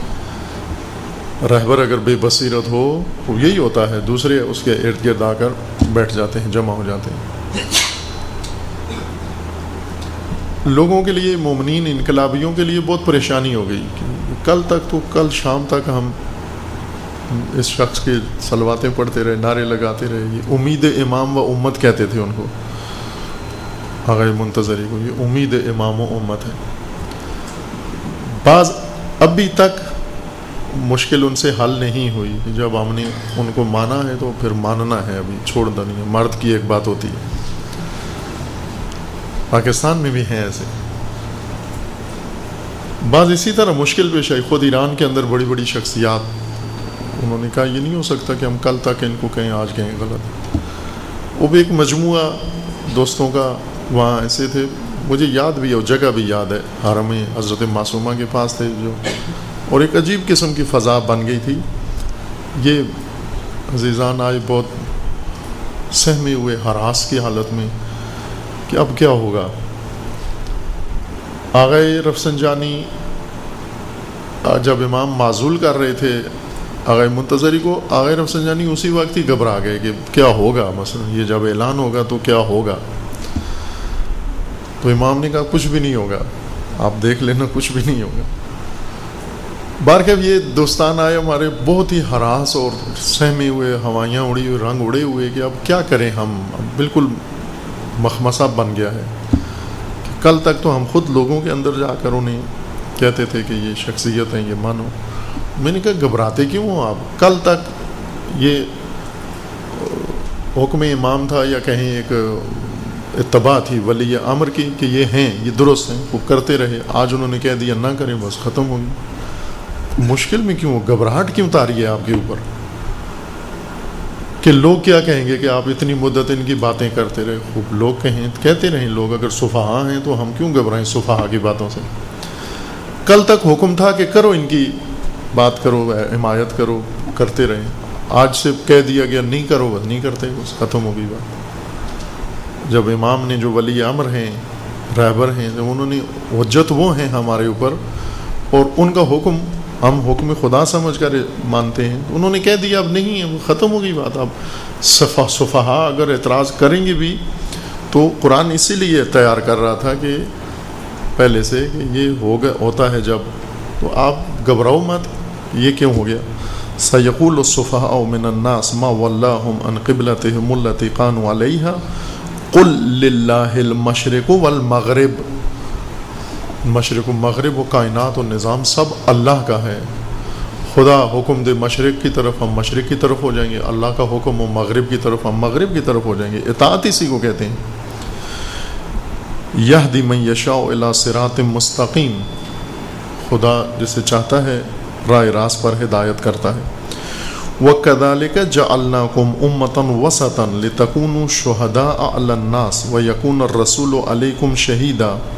رہبر اگر بے بصیرت ہو تو یہی ہوتا ہے، دوسرے اس کے ارد گرد آ کر بیٹھ جاتے ہیں، جمع ہو جاتے ہیں. لوگوں کے لیے، مومنین انقلابیوں کے لیے بہت پریشانی ہو گئی. کل شام تک ہم اس شخص کے صلواتیں پڑھتے رہے، نعرے لگاتے رہے. یہ امید امام و امت کہتے تھے ان کو، آغا منتظری کو، یہ امید امام و امت ہے. بعض ابھی تک مشکل ان سے حل نہیں ہوئی. جب ہم نے ان کو مانا ہے تو پھر ماننا ہے، ابھی چھوڑنا نہیں ہے. مرد کی ایک بات ہوتی ہے. پاکستان میں بھی ہیں ایسے بعض اسی طرح مشکل پیش آئی. خود ایران کے اندر بڑی بڑی شخصیات، انہوں نے کہا یہ نہیں ہو سکتا کہ ہم کل تک ان کو کہیں آج کہیں غلط. وہ بھی ایک مجموعہ دوستوں کا وہاں ایسے تھے، مجھے یاد بھی ہے، وہ جگہ بھی یاد ہے، حرم حضرت معصومہ کے پاس تھے جو، اور ایک عجیب قسم کی فضا بن گئی تھی. یہ عزیزان آئے بہت سہمے ہوئے، ہراس کی حالت میں کہ اب کیا ہوگا. آغا رفسنجانی جب امام معزول کر رہے تھے آغا منتظری کو، آغا رفسنجانی اسی وقت ہی گھبرا گئے کہ کیا ہوگا، مثلا یہ جب اعلان ہوگا تو کیا ہوگا. تو امام نے کہا کچھ بھی نہیں ہوگا، آپ دیکھ لینا، کچھ بھی نہیں ہوگا. بارکب یہ دوستان آئے ہمارے بہت ہی ہراس اور سہمے ہوئے، ہوائیاں اڑی ہوئی، رنگ اڑے ہوئے کہ اب کیا کریں ہم. بالکل مخمصہ بن گیا ہے. کل تک تو ہم خود لوگوں کے اندر جا کر انہیں کہتے تھے کہ یہ شخصیت ہیں، یہ مانو. میں نے کہا گھبراتے کیوں ہو آپ؟ کل تک یہ حکم امام تھا، یا کہیں ایک اتباع تھی ولی امر کی کہ یہ ہیں، یہ درست ہیں، وہ کرتے رہے. آج انہوں نے کہہ دیا نہ کریں، بس ختم ہوگی. مشکل میں کیوں، گھبراہٹ کیوں تاری ہے آپ کے اوپر کہ لوگ کیا کہیں گے کہ آپ اتنی مدت ان کی باتیں کرتے رہے. خوب لوگ کہتے رہیں، لوگ اگر صفحاء ہیں تو ہم کیوں گھبرائیں صفحاء کی باتوں سے. کل تک حکم تھا کہ کرو، ان کی بات کرو، حمایت کرو، کرتے رہیں. آج سے کہہ دیا گیا نہیں کرو، بس نہیں کرتے، بس ختم ہو گئی بات. جب امام نے جو ولی امر ہیں، رہبر ہیں، جب انہوں نے حجت وہ ہیں ہمارے اوپر، اور ان کا حکم ہم حکم خدا سمجھ کر مانتے ہیں، انہوں نے کہہ دیا اب نہیں ہے، ختم ہو گئی بات. اب صفحاء اگر اعتراض کریں گے بھی تو قرآن اسی لیے تیار کر رہا تھا کہ پہلے سے کہ یہ ہوتا ہے جب، تو آپ گھبراؤ مت. یہ کیوں ہو گیا؟ سَيَقُولُ الصُّفَهَاءُ مِنَ النَّاسِ مَا وَلَّاهُمْ عَنْ قِبْلَتِهِمُ الَّتِي كَانُوا عَلَيْهَا قُلْ لِلَّهِ الْمَشْرِقُ وَالْمَغْرِبُ. مشرق و مغرب و کائنات و نظام سب اللہ کا ہے. خدا حکم دے مشرق کی طرف، ہم مشرق کی طرف ہو جائیں گے. اللہ کا حکم ہو مغرب کی طرف، ہم مغرب کی طرف ہو جائیں گے. اطاعت اسی کو کہتے ہیں. یہدی من یشاء الی صراط مستقیم، خدا جسے چاہتا ہے راہ راست پر ہدایت کرتا ہے. وَكَذَلِكَ جَعَلْنَاكُمْ أُمَّةً وَسَطًا لِتَكُونُوا شُهَدَاءَ عَلَى النَّاسِ وَيَكُونَ الرَّسُولُ عَلَيْكُمْ شَهِيدًا.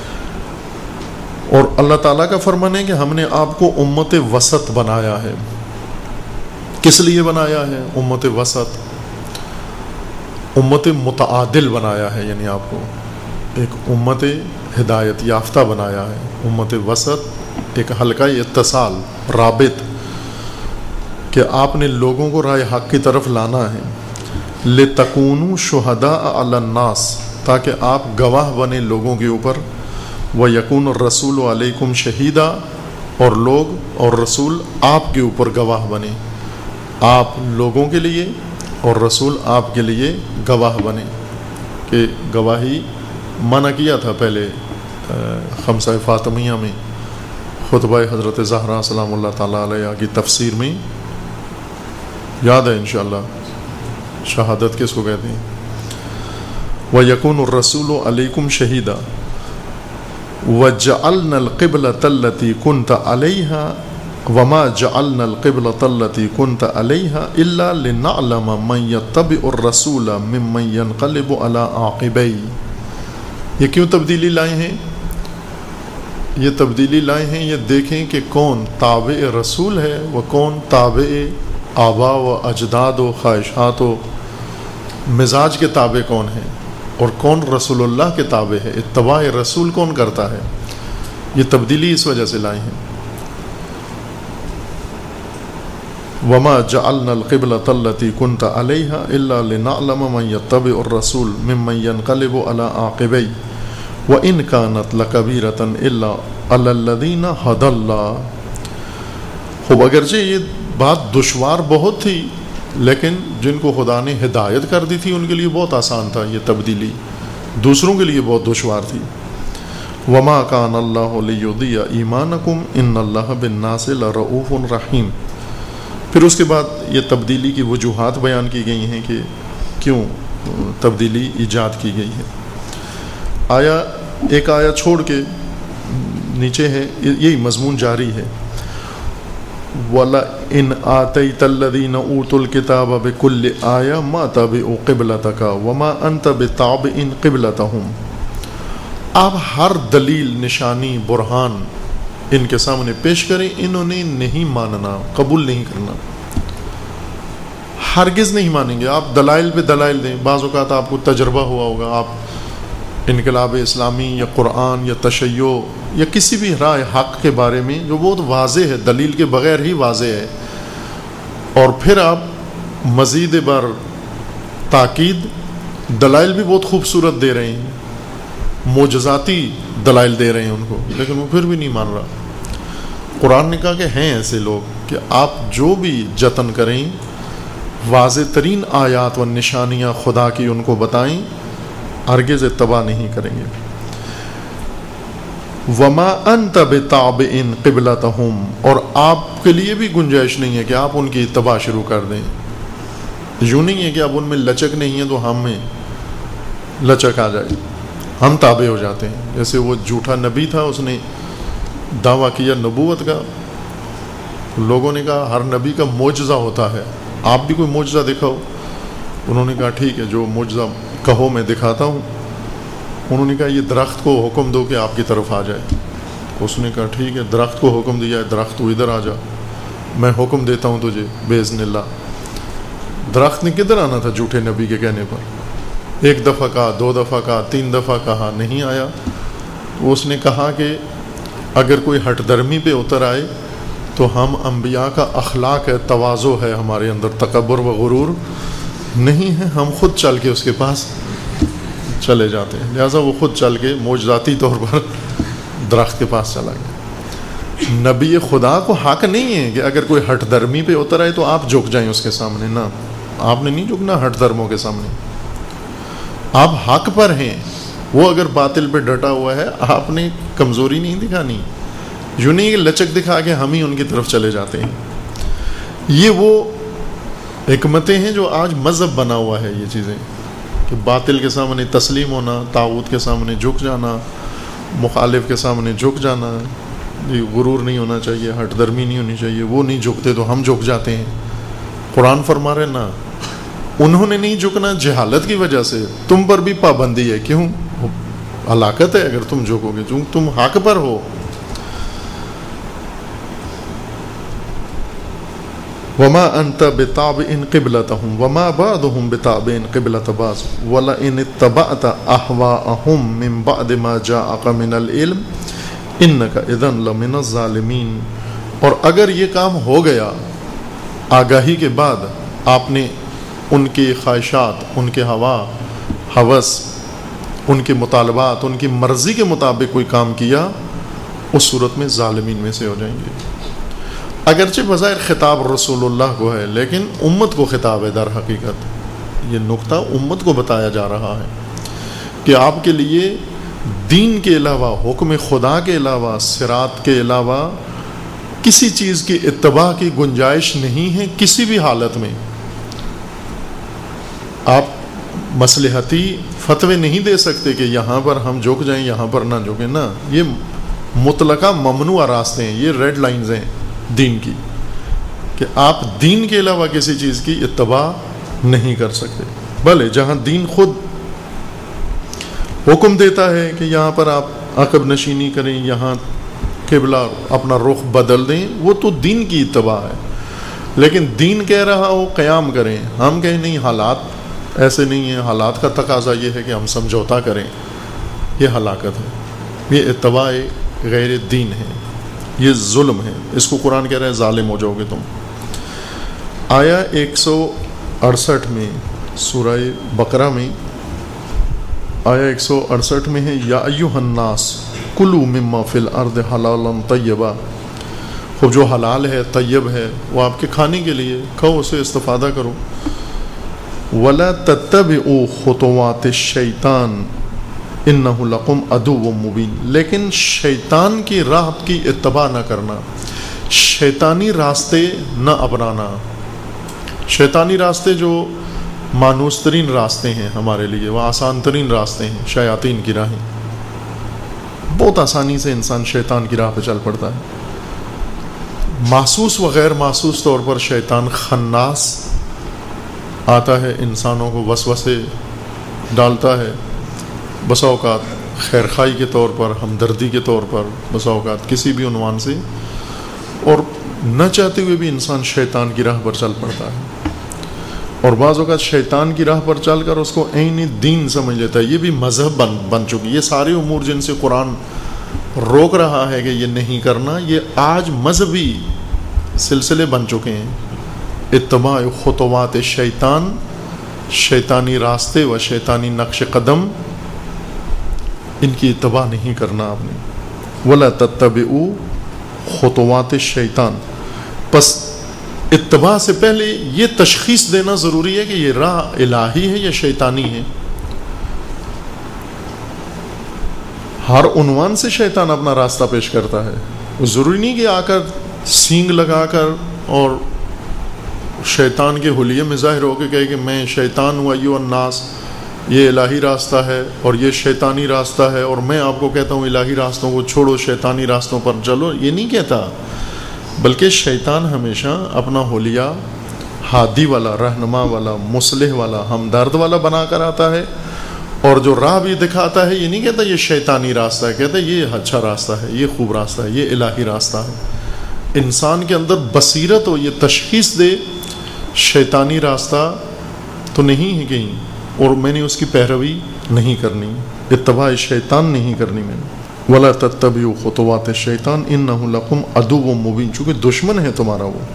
اور اللہ تعالیٰ کا فرمان ہے کہ ہم نے آپ کو امت وسط بنایا ہے. کس لیے بنایا ہے امت وسط؟ امت متعادل بنایا ہے، یعنی آپ کو ایک امت ہدایت یافتہ بنایا ہے، امت وسط، ایک حلقہ اتصال، رابط، کہ آپ نے لوگوں کو رائے حق کی طرف لانا ہے۔ لِتَكُونُوا شُهَدَاءَ عَلَى النَّاسِ، تاکہ آپ گواہ بنے لوگوں کے اوپر، وَيَكُونُ الرَّسُولُ عَلَيْكُمْ شَهِيدًا، اور لوگ اور رسول آپ کے اوپر گواہ بنے، آپ لوگوں کے لیے اور رسول آپ کے لیے گواہ بنے۔ کہ گواہی منع کیا تھا پہلے خمسہ فاطمیہ میں، خطبہ حضرت زہرا سلام اللہ تعالیٰ علیہ کی تفسیر میں، یاد ہے انشاءاللہ، شہادت کس کو کہتے ہیں؟ وَيَكُونُ الرَّسُولُ عَلَيْكُمْ شَهِيدًا وَجَعَلْنَا الْقِبْلَةَ الَّتِي كُنْتَ عَلَيْهَا وَمَا جَعَلْنَا الْقِبْلَةَ الَّتِي كُنْتَ عَلَيْهَا إِلَّا لِنَعْلَمَ مَنْ يَتَّبِعُ الرَّسُولَ مِمَّنْ يَنْقَلِبُ عَلَىٰ عَاقِبَيْهِ۔ یہ کیوں تبدیلی لائے ہیں؟ یہ تبدیلی لائے ہیں یہ دیکھیں کہ کون تابع رسول ہے، وہ کون تابع آبا و اجداد و خواہشات و مزاج کے تابع کون ہیں، اور کون رسول اللہ کے تابع ہے، اتباع رسول کون کرتا ہے۔ یہ تبدیلی اس وجہ سے لائے ہیں۔ وَمَا جَعَلْنَا الْقِبْلَةَ الَّتِي كُنْتَ عَلَيْهَا إِلَّا لِنَعْلَمَ مَنْ يَتَّبِعُ الرَّسُولَ مِمَّنْ يَنْقَلِبُ عَلَىٰ عَاقِبَيْهِ وَإِنْ كَانَتْ لَكَبِيرَةً إِلَّا عَلَى الَّذِينَ هَدَى اللَّهُ۔ خوب اگرچہ یہ بات دشوار بہت تھی، لیکن جن کو خدا نے ہدایت کر دی تھی ان کے لیے بہت آسان تھا یہ تبدیلی، دوسروں کے لیے بہت دشوار تھی۔ وَمَا كَانَ اللَّهُ لِيُضِيعَ إِيمَانَكُمْ إِنَّ اللَّهَ بِالنَّاسِ لَرَءُوفٌ رَحِيمٌ۔ پھر اس کے بعد یہ تبدیلی کی وجوہات بیان کی گئی ہیں کہ کیوں تبدیلی ایجاد کی گئی ہے۔ آیا ایک آیا چھوڑ کے نیچے ہے، یہی مضمون جاری ہے۔ وَلَئِنْ آتَيْتَ الَّذِينَ أُوتُوا الْكِتَابَ بِكُلِّ آيَةٍ مَا تَبِعُوا قِبْلَتَكَ وَمَا أَنْتَ بِتَابِعٍ قِبْلَتَهُمْ۔ آپ ہر دلیل، نشانی، برہان ان کے سامنے پیش کریں، انہوں نے نہیں ماننا، قبول نہیں کرنا، ہرگز نہیں مانیں گے۔ آپ دلائل پہ دلائل دیں، بعض اوقات آپ کو تجربہ ہوا ہوگا، آپ انقلاب اسلامی یا قرآن یا تشیع یا کسی بھی رائے حق کے بارے میں جو بہت واضح ہے، دلیل کے بغیر ہی واضح ہے، اور پھر آپ مزید بر تاکید دلائل بھی بہت خوبصورت دے رہے ہیں، معجزاتی دلائل دے رہے ہیں ان کو، لیکن وہ پھر بھی نہیں مان رہا۔ قرآن نے کہا کہ ہیں ایسے لوگ کہ آپ جو بھی جتن کریں، واضح ترین آیات و نشانیاں خدا کی ان کو بتائیں، ہرگز اتباع نہیں کریں گے۔ وَمَا أَنْتَ بِتَابِعٍ قِبْلَتَهُمْ، اور آپ کے لیے بھی گنجائش نہیں ہے کہ آپ ان کی اتباع شروع کر دیں۔ یوں نہیں ہے کہ اب ان میں لچک نہیں ہے تو ہم میں لچک آ جائے، ہم تابع ہو جاتے ہیں۔ جیسے وہ جھوٹا نبی تھا، اس نے دعویٰ کیا نبوت کا، لوگوں نے کہا ہر نبی کا معجزہ ہوتا ہے، آپ بھی کوئی معجزہ دکھاؤ۔ انہوں نے کہا ٹھیک ہے، جو معجزہ کہو میں دکھاتا ہوں۔ انہوں نے کہا یہ درخت کو حکم دو کہ آپ کی طرف آ جائے۔ اس نے کہا ٹھیک ہے، درخت کو حکم دیا ہے، درخت تو ادھر آ جا، میں حکم دیتا ہوں تجھے باذن اللہ۔ درخت نے کدھر آنا تھا جھوٹے نبی کے کہنے پر؟ ایک دفعہ کہا، دو دفعہ کہا، تین دفعہ کہا، نہیں آیا۔ اس نے کہا کہ اگر کوئی ہٹ درمی پہ اتر آئے تو ہم انبیاء کا اخلاق ہے، تواضع ہے ہمارے اندر، تکبر و غرور نہیں ہے، ہم خود چل کے اس کے پاس چلے جاتے ہیں۔ لہٰذا وہ خود چل کے معجزاتی طور پر درخت کے پاس چلا گیا۔ نبی خدا کو حق نہیں ہے کہ اگر کوئی ہٹ درمی پہ اتر آئے تو آپ جھک جائیں اس کے سامنے، نہ، آپ نے نہیں جھکنا ہٹ درموں کے سامنے، آپ حق پر ہیں۔ وہ اگر باطل پہ ڈٹا ہوا ہے، آپ نے کمزوری نہیں دکھانی، یوں نہیں کہ لچک دکھا کے ہم ہی ان کی طرف چلے جاتے ہیں۔ یہ وہ حکمتیں ہیں جو آج مذہب بنا ہوا ہے، یہ چیزیں کہ باطل کے سامنے تسلیم ہونا، طاغوت کے سامنے جھک جانا، مخالف کے سامنے جھک جانا، یہ غرور نہیں ہونا چاہیے، ہٹ درمی نہیں ہونی چاہیے۔ وہ نہیں جھکتے تو ہم جھک جاتے ہیں۔ قرآن فرما رہے نا، انہوں نے نہیں جھکنا جہالت کی وجہ سے، تم پر بھی پابندی ہے، کیوں؟ ہلاکت ہے اگر تم جھکو گے، چونکہ تم حق پر ہو۔ وما انت بتابع قبلتهم وما بعضهم بتابع قبلة بعض ولئن اتبعت اهواءهم من بعد ما جاءك من العلم انك اذا لمن الظالمین، اور اگر یہ کام ہو گیا آگاہی کے بعد، آپ نے ان کی خواہشات، ان کے ہوا، ہوس، ان کے مطالبات، ان کی مرضی کے مطابق کوئی کام کیا، اس صورت میں ظالمین میں سے ہو جائیں گے۔ اگرچہ بظاہر خطاب رسول اللہ کو ہے، لیکن امت کو خطاب ہے در حقیقت۔ یہ نقطہ امت کو بتایا جا رہا ہے کہ آپ کے لیے دین کے علاوہ، حکم خدا کے علاوہ، صراط کے علاوہ کسی چیز کی اتباع کی گنجائش نہیں ہے کسی بھی حالت میں۔ آپ مصلحتی فتوے نہیں دے سکتے کہ یہاں پر ہم جھک جائیں، یہاں پر نہ جھکیں، نہ، یہ مطلقہ ممنوع راستے ہیں، یہ ریڈ لائنز ہیں دین کی، کہ آپ دین کے علاوہ کسی چیز کی اتباع نہیں کر سکتے۔ بھلے جہاں دین خود حکم دیتا ہے کہ یہاں پر آپ عقب نشینی کریں، یہاں قبلہ اپنا رخ بدل دیں، وہ تو دین کی اتباع ہے، لیکن دین کہہ رہا ہو قیام کریں، ہم کہیں نہیں حالات ایسے نہیں ہیں، حالات کا تقاضا یہ ہے کہ ہم سمجھوتا کریں، یہ ہلاکت ہے، یہ اتباع غیر دین ہے، یہ ظلم ہے، اس کو قرآن کہہ رہا ہے ظالم ہو جاؤ گے تم۔ آیا 168 میں سورہ بقرہ میں، آیا 168 میں ہے یا ایھا الناس کلوا مما فی الارض حلالا طیبا، خوب جو حلال ہے، طیب ہے، وہ آپ کے کھانے کے لیے، کھاؤ، اسے استفادہ کرو۔ ولا تتبعوا خطوات الشیطان انہ لکم عدو مبین، لیکن شیطان کی راہ کی اتباع نہ کرنا، شیطانی راستے نہ اپنانا۔ شیطانی راستے جو مانوس ترین راستے ہیں ہمارے لیے، وہ آسان ترین راستے ہیں، شیاطین کی راہیں، بہت آسانی سے انسان شیطان کی راہ پہ چل پڑتا ہے۔ محسوس و غیر محسوس طور پر شیطان خناس آتا ہے، انسانوں کو وسوسے ڈالتا ہے، بسا اوقات خیرخواہی کے طور پر، ہمدردی کے طور پر، بسا اوقات کسی بھی عنوان سے، اور نہ چاہتے ہوئے بھی انسان شیطان کی راہ پر چل پڑتا ہے، اور بعض اوقات شیطان کی راہ پر چل کر اس کو عین دین سمجھ لیتا ہے۔ یہ بھی مذہب بن چکی، یہ سارے امور جن سے قرآن روک رہا ہے کہ یہ نہیں کرنا، یہ آج مذہبی سلسلے بن چکے ہیں۔ اتباع خطوات شیطان، شیطانی راستے و شیطانی نقش قدم، ان کی اتباع نہیں کرنا آپ نے۔ ولا تتبعوا خطوات الشیطان، پس اتباع سے پہلے یہ تشخیص دینا ضروری ہے کہ یہ راہ الہی ہے یا شیطانی ہے۔ ہر عنوان سے شیطان اپنا راستہ پیش کرتا ہے، ضروری نہیں کہ آ کر سینگ لگا کر اور شیطان کے حلیے میں ظاہر ہو کے کہے کہ میں شیطان ہوں، ایھا الناس، یہ الہی راستہ ہے اور یہ شیطانی راستہ ہے، اور میں آپ کو کہتا ہوں الہی راستوں کو چھوڑو، شیطانی راستوں پر چلو، یہ نہیں کہتا، بلکہ شیطان ہمیشہ اپنا حلیہ ہادی والا، رہنما والا، مصلح والا، ہمدرد والا بنا کر آتا ہے، اور جو راہ بھی دکھاتا ہے یہ نہیں کہتا یہ شیطانی راستہ ہے، کہتا ہے یہ اچھا راستہ ہے، یہ خوب راستہ ہے، یہ الہی راستہ ہے۔ انسان کے اندر بصیرت ہو، یہ تشخیص دے شیطانی راستہ تو نہیں ہے کہیں، اور میں نے اس کی پیروی نہیں کرنی، اتباع شیطان نہیں کرنی میں نے۔ ولا تتبعوا خطوات الشیطان انہ لکم عدو مبین، چونکہ دشمن ہے تمہارا وہ۔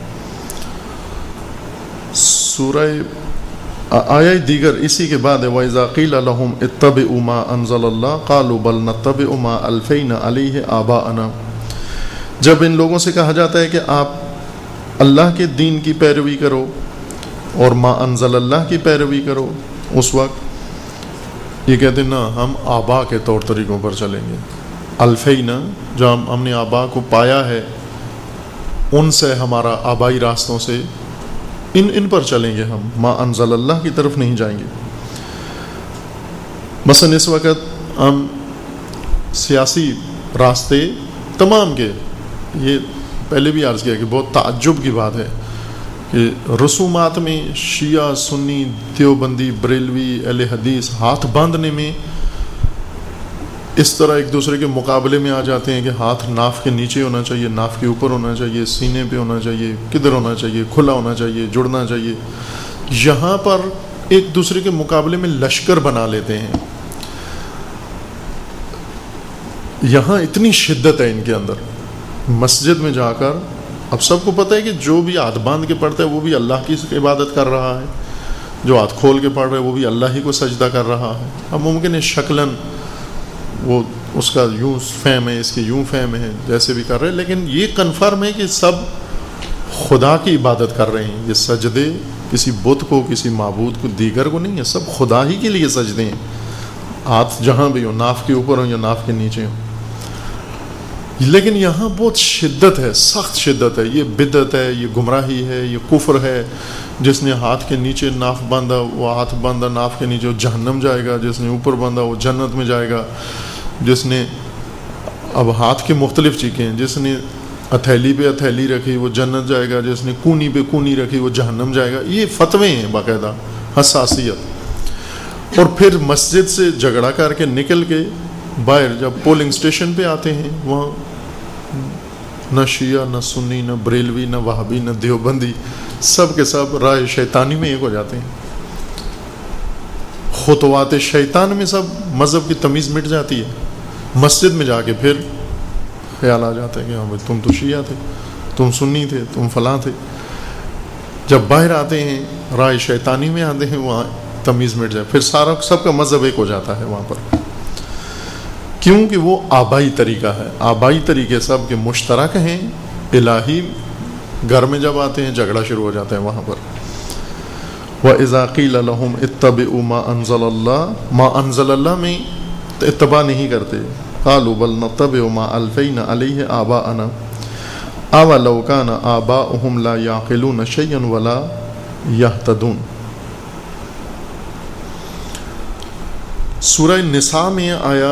سورہ آیہ دیگر اسی کے بعد ہے وَإِذَا قِيلَ لَهُمْ اتَّبِعُوا مَا أَنزَلَ اللَّهُ قَالُوا بَلْ نَتَّبِعُ مَا أَلْفَيْنَا عَلَيْهِ آبَاءَنَا، جب ان لوگوں سے کہا جاتا ہے کہ آپ اللہ کے دین کی پیروی کرو اور ما انزل اللہ کی پیروی کرو، اس وقت یہ کہتے ہیں نا ہم آبا کے طور طریقوں پر چلیں گے، الفینا، جو ہم نے آبا کو پایا ہے ان سے، ہمارا آبائی راستوں سے ان پر چلیں گے، ہم ما انزل اللہ کی طرف نہیں جائیں گے۔ مثلا اس وقت ہم سیاسی راستے تمام کے، یہ پہلے بھی عرض کیا کہ بہت تعجب کی بات ہے کہ رسومات میں شیعہ، سنی، دیوبندی، بریلوی، اہل حدیث ہاتھ باندھنے میں اس طرح ایک دوسرے کے مقابلے میں آ جاتے ہیں کہ ہاتھ ناف کے نیچے ہونا چاہیے، ناف کے اوپر ہونا چاہیے، سینے پہ ہونا چاہیے، کدھر ہونا چاہیے، کھلا ہونا چاہیے، جڑنا چاہیے. یہاں پر ایک دوسرے کے مقابلے میں لشکر بنا لیتے ہیں. یہاں اتنی شدت ہے ان کے اندر. مسجد میں جا کر اب سب کو پتہ ہے کہ جو بھی ہاتھ باندھ کے پڑھتا ہے وہ بھی اللہ کی عبادت کر رہا ہے، جو ہاتھ کھول کے پڑھ رہا ہے وہ بھی اللہ ہی کو سجدہ کر رہا ہے. اب ممکن ہے شکلاً وہ اس کا یوں فہم ہے، اس کی یوں فہم ہے، جیسے بھی کر رہے ہیں، لیکن یہ کنفرم ہے کہ سب خدا کی عبادت کر رہے ہیں. یہ سجدے کسی بت کو، کسی معبود کو، دیگر کو نہیں ہے، سب خدا ہی کے لیے سجدے ہیں. ہاتھ جہاں بھی ہو، ناف کے اوپر ہو یا ناف کے نیچے ہو. لیکن یہاں بہت شدت ہے، سخت شدت ہے. یہ بدعت ہے، یہ گمراہی ہے، یہ کفر ہے. جس نے ہاتھ کے نیچے ناف باندھا وہ ہاتھ باندھا ناف کے نیچے وہ جہنم جائے گا، جس نے اوپر باندھا وہ جنت میں جائے گا. جس نے اب ہاتھ کے مختلف چیزیں ہیں، جس نے ہتھیلی پہ ہتھیلی رکھی وہ جنت جائے گا، جس نے کونی پہ کونی رکھی وہ جہنم جائے گا. یہ فتوے ہیں باقاعدہ، حساسیت. اور پھر مسجد سے جھگڑا کر کے نکل کے باہر جب پولنگ اسٹیشن پہ آتے ہیں، وہاں نہ شیعہ، نہ سنی، نہ بریلوی، نہ وہابی، نہ دیوبندی، سب کے سب رائے شیطانی میں ایک ہو جاتے ہیں. خطوات شیطان میں سب مذہب کی تمیز مٹ جاتی ہے. مسجد میں جا کے پھر خیال آ جاتا ہے کہ ہاں بھائی تم تو شیعہ تھے، تم سنی تھے، تم فلاں تھے. جب باہر آتے ہیں رائے شیطانی میں آتے ہیں وہاں تمیز مٹ جائے، پھر سارا سب کا مذہب ایک ہو جاتا ہے وہاں پر. کیونکہ وہ آبائی طریقہ ہے، آبائی طریقے سب کے مشترک ہیں. الہی گھر میں جب آتے ہیں جھگڑا شروع ہو جاتا ہے وہاں پر. وَإِذَا قِيلَ لَهُمْ اتَّبِعُوا مَا أَنزَلَ اللَّهُ، ما انزل اللہ میں اتباع نہیں کرتے. قَالُوا بَلْ نَتَّبِعُ مَا أَلْفَيْنَا عَلَيْهِ آبَاءَنَا أَوَلَوْ كَانَ آبَاؤُهُمْ لَا يَعْقِلُونَ شَيْئًا وَلَا يَهْتَدُونَ. سورہ نساء میں آیا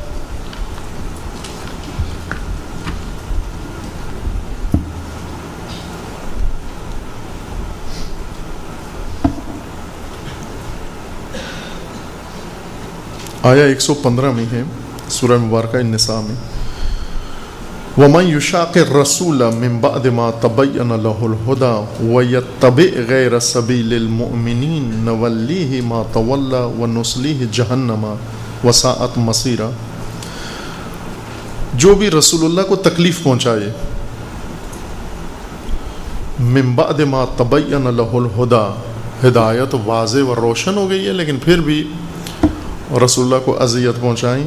آیا 115 میں ہے سورہ مبارکہ النساء میں. وَمَن يُشَاقِقِ الرَّسُولَ مِن بَعْدِ مَا تَبَيَّنَ لَهُ الْهُدَى وَيَتَّبِعْ غَيْرَ سَبِيلِ الْمُؤْمِنِينَ نُوَلِّهِ مَا تَوَلَّى وَنُصْلِهِ جَهَنَّمَ وَسَاءَتْ مَصِيرًا. جو بھی رسول اللہ کو تکلیف پہنچائے، من بعد ما تبین له الہدی، ہدایت واضح و روشن ہو گئی ہے لیکن پھر بھی رسول اللہ کو اذیت پہنچائیں.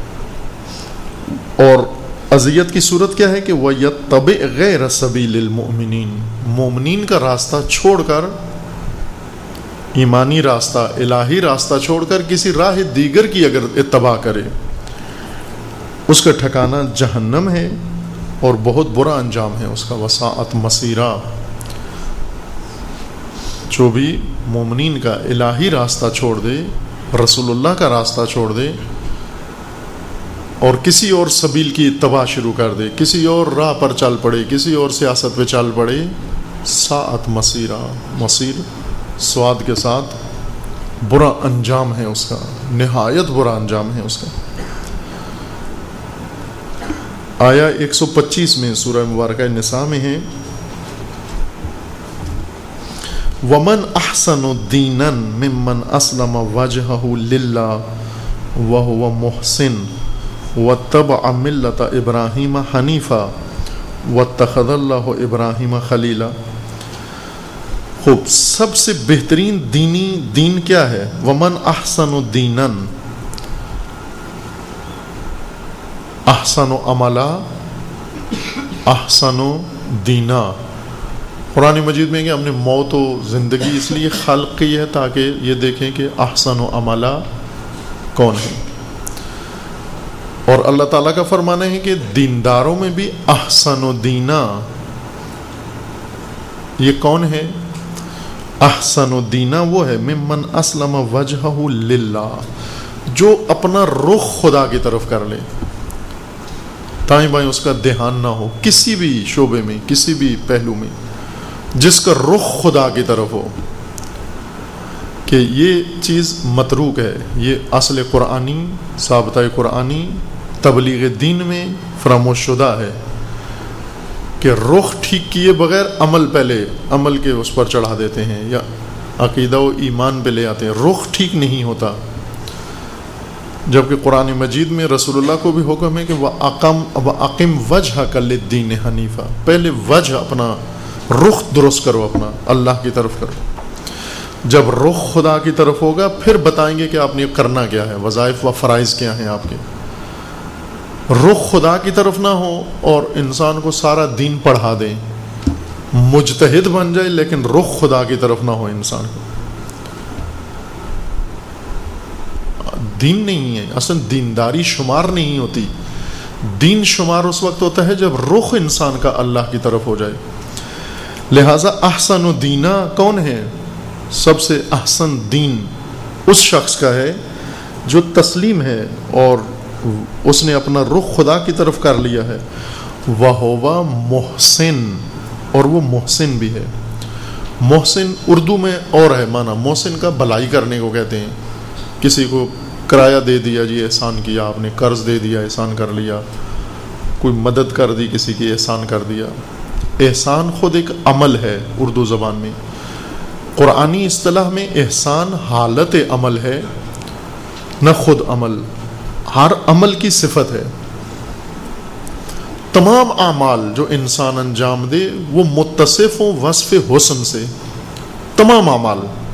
اور اذیت کی صورت کیا ہے کہ وَيَتَّبِعْ غَيْرَ سَبِيلِ الْمُؤْمِنِينَ، مومنین کا راستہ چھوڑ کر، ایمانی راستہ، الہی راستہ چھوڑ کر کسی راہ دیگر کی اگر اتباع کرے، اس کا ٹھکانہ جہنم ہے اور بہت برا انجام ہے اس کا. وساعت مصیرا. جو بھی مومنین کا الہی راستہ چھوڑ دے، رسول اللہ کا راستہ چھوڑ دے اور کسی اور سبیل کی اتباع شروع کر دے، کسی اور راہ پر چل پڑے، کسی اور سیاست پہ چل پڑے، ساعت مصیرا، مصیر سواد کے ساتھ برا انجام ہے اس کا، نہایت برا انجام ہے اس کا. آیا 125 میں سورہ مبارکہ نساء میں ہے وَمَنْ أَحْسَنُ دِينًا مِمَّنْ أَسْلَمَ وَجْهَهُ لِلَّهِ وَهُوَ مُحْسِنٌ وَاتَّبَعَ مِلَّةَ إِبْرَاهِيمَ حَنِيفًا وَاتَّخَذَ اللَّهُ إِبْرَاهِيمَ خَلِيلًا. خوب، سب سے بہترین دین کیا ہے؟ وَمَنْ أَحْسَنُ دِينًا، احسن عملا، احسن دینا. قرآن مجید میں کہ ہم نے موت و زندگی اس لیے خلق کی ہے تاکہ یہ دیکھیں کہ احسن عملا کون ہے. اور اللہ تعالیٰ کا فرمانا ہے کہ دینداروں میں بھی احسن دینا. یہ کون ہے؟ احسن دینا وہ ہے ممن اسلم وجہہ للہ، جو اپنا رخ خدا کی طرف کر لے، دائیں بائیں اس کا دھیان نہ ہو کسی بھی شعبے میں، کسی بھی پہلو میں، جس کا رخ خدا کی طرف ہو. کہ یہ چیز متروک ہے، یہ اصل قرآنی، ضابطۂ قرآنی، تبلیغ دین میں فراموش شدہ ہے کہ رخ ٹھیک کیے بغیر عمل پہلے عمل کے اس پر چڑھا دیتے ہیں یا عقیدہ و ایمان پہ لے آتے ہیں، رخ ٹھیک نہیں ہوتا. جبکہ قرآن مجید میں رسول اللہ کو بھی حکم ہے کہ وَأَقِمْ وَجْهَكَ لِلدِّينِ حَنِيفًا، پہلے وجہ اپنا رخ درست کرو، اپنا اللہ کی طرف کرو. جب رخ خدا کی طرف ہوگا پھر بتائیں گے کہ آپ نے کرنا کیا ہے، وظائف و فرائض کیا ہیں آپ کے. رخ خدا کی طرف نہ ہو اور انسان کو سارا دین پڑھا دیں، مجتہد بن جائے لیکن رخ خدا کی طرف نہ ہو انسان کو، دین نہیں ہے. اصل دینداری شمار نہیں ہوتی، دین شمار اس وقت ہوتا ہے جب رخ انسان کا اللہ کی طرف ہو جائے. لہٰذا احسن و دینا کون ہے؟ سب سے احسن دین اس شخص کا ہے جو تسلیم ہے اور اس نے اپنا رخ خدا کی طرف کر لیا ہے. وَهُوَ محسن، اور وہ محسن بھی ہے. محسن اردو میں اور ہے معنی، محسن کا بھلائی کرنے کو کہتے ہیں. کسی کو کرایہ دے دیا جی احسان کیا آپ نے، قرض دے دیا احسان کر لیا، کوئی مدد کر دی کسی کی احسان کر دیا. احسان خود ایک عمل ہے اردو زبان میں. قرآنی اصطلاح میں احسان حالت عمل ہے نہ خود عمل، ہر عمل کی صفت ہے. تمام اعمال جو انسان انجام دے وہ متصف ہوں وصف حسن سے. تمام اعمال،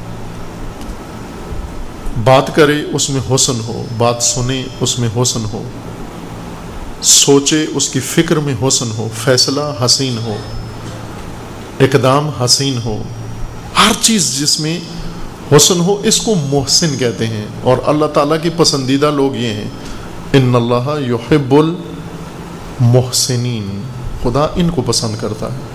بات کرے اس میں حسن ہو، بات سنے اس میں حسن ہو، سوچے اس کی فکر میں حسن ہو، فیصلہ حسین ہو، اقدام حسین ہو، ہر چیز جس میں حسن ہو اس کو محسن کہتے ہیں. اور اللہ تعالیٰ کی پسندیدہ لوگ یہ ہیں، ان اللہ یحب المحسنین، خدا ان کو پسند کرتا ہے.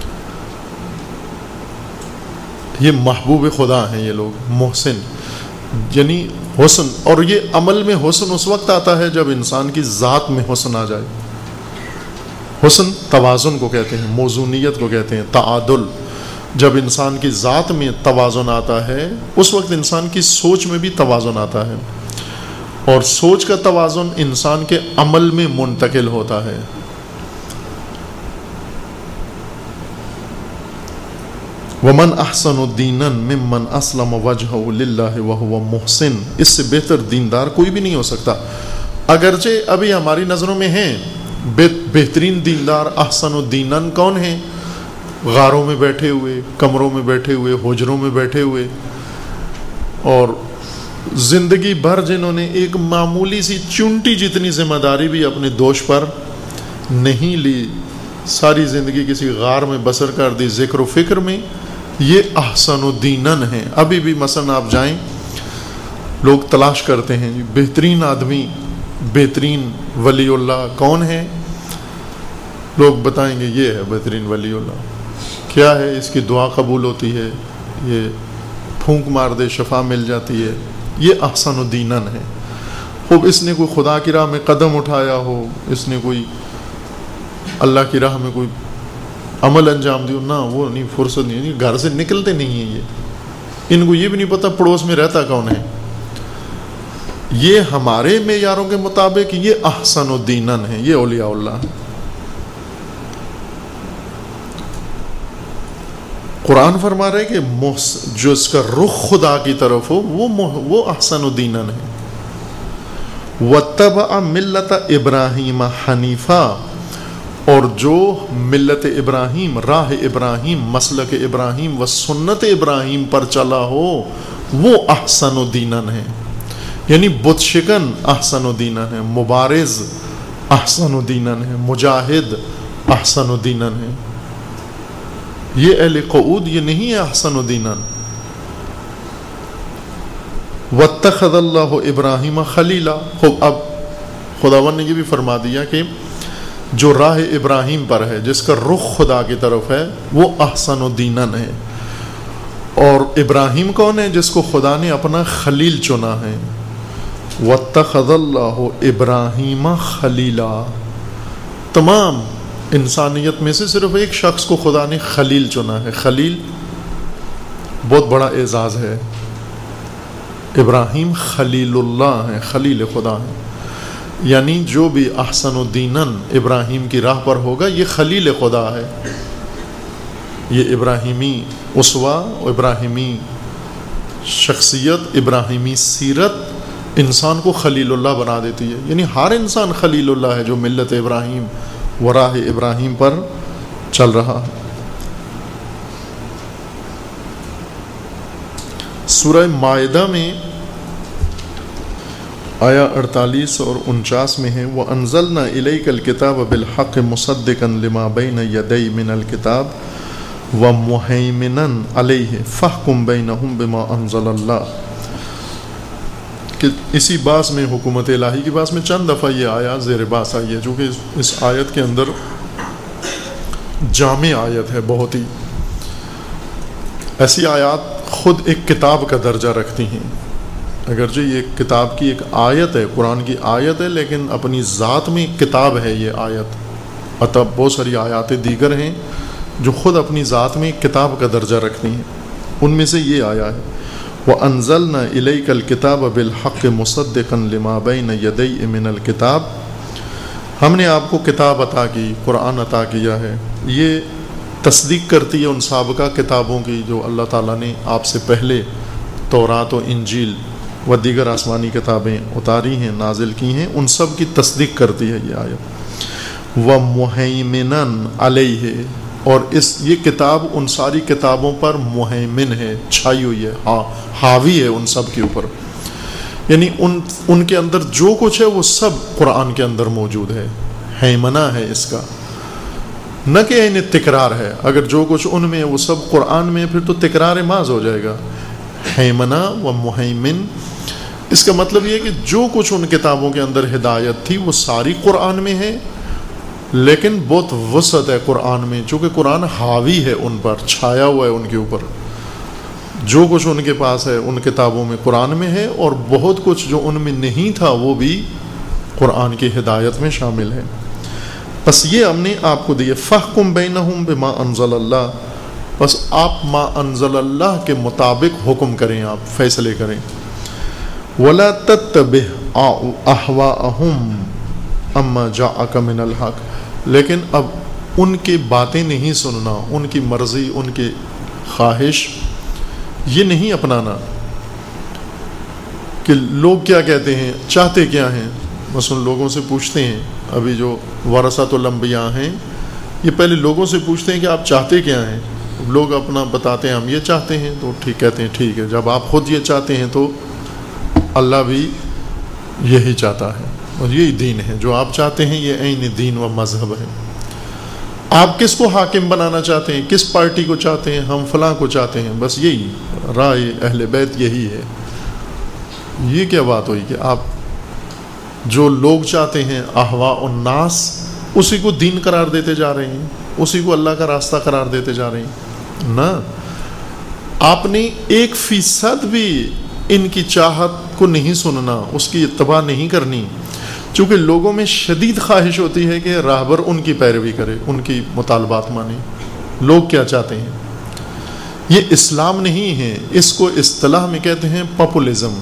یہ محبوب خدا ہیں یہ لوگ، محسن یعنی حسن. اور یہ عمل میں حسن اس وقت آتا ہے جب انسان کی ذات میں حسن آ جائے. حسن توازن کو کہتے ہیں، موزونیت کو کہتے ہیں، تعادل. جب انسان کی ذات میں توازن آتا ہے اس وقت انسان کی سوچ میں بھی توازن آتا ہے، اور سوچ کا توازن انسان کے عمل میں منتقل ہوتا ہے. وَمَنْ أَحْسَنُ دِينًا مِمَّنْ أَسْلَمَ وَجْهَهُ لِلَّهِ وَهُوَ مُحْسِنٌ. اس سے بہتر دیندار کوئی بھی نہیں ہو سکتا. اگرچہ ابھی ہماری نظروں میں ہیں بہترین دیندار احسن الدینن کون ہیں؟ غاروں میں بیٹھے ہوئے، کمروں میں بیٹھے ہوئے، حجروں میں بیٹھے ہوئے، اور زندگی بھر جنہوں نے ایک معمولی سی چونٹی جتنی ذمہ داری بھی اپنے دوش پر نہیں لی، ساری زندگی کسی غار میں بسر کر دی ذکر و فکر میں، یہ احسن الدینن ہیں. ابھی بھی مثلا آپ جائیں، لوگ تلاش کرتے ہیں بہترین آدمی، بہترین ولی اللہ کون ہے، لوگ بتائیں گے یہ ہے بہترین ولی اللہ. کیا ہے؟ اس کی دعا قبول ہوتی ہے، یہ پھونک مار دے شفا مل جاتی ہے. یہ احسن الدینن ہے. خوب اس نے کوئی خدا کی راہ میں قدم اٹھایا ہو، اس نے کوئی اللہ کی راہ میں کوئی عمل انجام دیو، نہ وہ نہیں، فرصت نہیں، گھر سے نکلتے نہیں ہیں. یہ ان کو یہ بھی نہیں پتہ پڑوس میں رہتا کون ہے. یہ ہمارے معیاروں کے مطابق یہ احسن الدینن ہے، یہ اولیاء اللہ. قرآن فرما رہے کہ جو اس کا رخ خدا کی طرف ہو وہ احسن الدینن ہے. وَاتَّبَعَ مِلَّةَ إِبْرَاهِيمَ حَنِيفًا، اور جو ملت ابراہیم، راہ ابراہیم، مسلک ابراہیم و سنت ابراہیم پر چلا ہو وہ احسن الدینن ہے. یعنی بت شکن احسن الدینن ہے، مبارز احسن الدینن ہے، مجاہد احسن الدینن ہے. یہ اہل قعود یہ نہیں ہے احسن الدینن. وَاتَّخَذَ اللَّهُ إِبْرَاهِيمَ خَلِيلًا. خوب اب خداوند نے یہ بھی فرما دیا کہ جو راہ ابراہیم پر ہے، جس کا رخ خدا کی طرف ہے، وہ احسن الدینن ہے. اور ابراہیم کون ہے؟ جس کو خدا نے اپنا خلیل چنا ہے. وَاتَّخَذَ اللَّهُ إِبْرَاهِيمَ خَلِيلًا. تمام انسانیت میں سے صرف ایک شخص کو خدا نے خلیل چنا ہے. خلیل بہت بڑا اعزاز ہے. ابراہیم خلیل اللہ ہیں، خلیل خدا ہیں، یعنی جو بھی احسن الدینن ابراہیم کی راہ پر ہوگا یہ خلیل خدا ہے. یہ ابراہیمی اسوہ، ابراہیمی شخصیت، ابراہیمی سیرت انسان کو خلیل اللہ بنا دیتی ہے. یعنی ہر انسان خلیل اللہ ہے جو ملت ابراہیم و راہ ابراہیم پر چل رہا ہے. سورہ مائدہ میں آیا 48 اور 49 میں ہے وَأَنزَلْنَا إِلَيْكَ الْكِتَابَ بِالْحَقِّ مُصَدِّقًا لِمَا بَيْنَ يَدَيْهِ مِنَ الْكِتَابِ وَمُهَيْمِنًا عَلَيْهِ فَاحْكُم بَيْنَهُم بِمَا أَنزَلَ اللَّهُ. کہ اسی باس میں، حکومت الہی کی باس میں چند دفعہ یہ آیات زیر باس آئی ہے، جو کہ اس آیت کے اندر جامع آیت ہے. بہت ہی ایسی آیات خود ایک کتاب کا درجہ رکھتی ہیں. اگرچہ یہ کتاب کی ایک آیت ہے، قرآن کی آیت ہے، لیکن اپنی ذات میں کتاب ہے یہ آیت. اتب بہت ساری آیات دیگر ہیں جو خود اپنی ذات میں کتاب کا درجہ رکھتی ہیں. ان میں سے یہ آیا ہے وَأَنزَلْنَا إِلَيْكَ الْكِتَابَ بِالْحَقِّ مُصَدِّقًا لِمَا بَيْنَ يَدَيْهِ مِنَ الْكِتَابِ. ہم نے آپ کو کتاب عطا کی، قرآن عطا کیا ہے. یہ تصدیق کرتی ہے ان سابقہ کتابوں کی جو اللہ تعالیٰ نے آپ سے پہلے تورات و انجیل و دیگر آسمانی کتابیں اتاری ہیں، نازل کی ہیں، ان سب کی تصدیق کرتی ہے یہ آیت. وَمُهَيْمِنًا عَلَيْهِ، اور یہ کتاب ان ساری کتابوں پر مہیمن ہے، چھائی ہوئی ہے، حاوی ہے ان سب کے اوپر. یعنی ان کے اندر جو کچھ ہے وہ سب قرآن کے اندر موجود ہے. ہیمنہ ہے اس کا، نہ کہ انہیں تکرار ہے. اگر جو کچھ ان میں ہے وہ سب قرآن میں ہے پھر تو تکرار محض ہو جائے گا. ہیمنہ و مہیمن، اس کا مطلب یہ کہ جو کچھ ان کتابوں کے اندر ہدایت تھی وہ ساری قرآن میں ہے، لیکن بہت وسعت ہے قرآن میں، چونکہ قرآن حاوی ہے ان پر، چھایا ہوا ہے ان کے اوپر. جو کچھ ان کے پاس ہے ان کتابوں میں قرآن میں ہے، اور بہت کچھ جو ان میں نہیں تھا وہ بھی قرآن کی ہدایت میں شامل ہے. بس یہ ہم نے آپ کو دیے. فَاحْكُم بَيْنَهُم بِمَا أَنزَلَ اللَّهُ، بس آپ ما انزل اللہ کے مطابق حکم کریں، آپ فیصلے کریں. وَلَا تَتَّبِعْ أَهْوَاءَهُمْ أَمَّا جَاءَكَ مِنَ الْحَقِّ، لیکن اب ان کی باتیں نہیں سننا، ان کی مرضی، ان کی خواہش یہ نہیں اپنانا کہ لوگ کیا کہتے ہیں، چاہتے کیا ہیں. مثلا لوگوں سے پوچھتے ہیں، ابھی جو ورثۃ الانبیاء ہیں یہ پہلے لوگوں سے پوچھتے ہیں کہ آپ چاہتے کیا ہیں. لوگ اپنا بتاتے ہیں ہم یہ چاہتے ہیں، تو ٹھیک کہتے ہیں ٹھیک ہے. جب آپ خود یہ چاہتے ہیں تو اللہ بھی یہی چاہتا ہے، اور یہی دین ہے. جو آپ چاہتے ہیں یہ عین دین و مذہب ہے. آپ کس کو حاکم بنانا چاہتے ہیں، کس پارٹی کو چاہتے ہیں، ہم فلاں کو چاہتے ہیں، بس یہی رائے اہل بیت یہی ہے. یہ کیا بات ہوئی کہ آپ جو لوگ چاہتے ہیں احواء الناس اسی کو دین قرار دیتے جا رہے ہیں، اسی کو اللہ کا راستہ قرار دیتے جا رہے ہیں. نہ، آپ نے 1% بھی ان کی چاہت کو نہیں سننا، اس کی اتباع نہیں کرنی. چونکہ لوگوں میں شدید خواہش ہوتی ہے کہ راہبر ان کی پیروی کرے، ان کی مطالبات مانے. لوگ کیا چاہتے ہیں، یہ اسلام نہیں ہے. اس کو اصطلاح میں کہتے ہیں پاپولزم.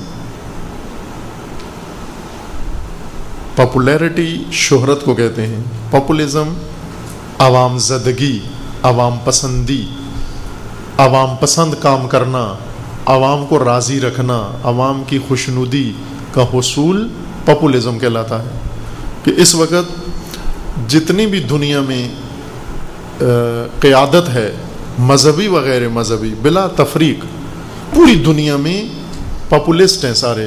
پاپولیرٹی شہرت کو کہتے ہیں. پاپولزم عوام زدگی، عوام پسندی، عوام پسند کام کرنا، عوام کو راضی رکھنا، عوام کی خوشنودی کا حصول پاپولزم کہلاتا ہے. کہ اس وقت جتنی بھی دنیا میں قیادت ہے، مذہبی و غیر مذہبی بلا تفریق، پوری دنیا میں پاپولسٹ ہیں، سارے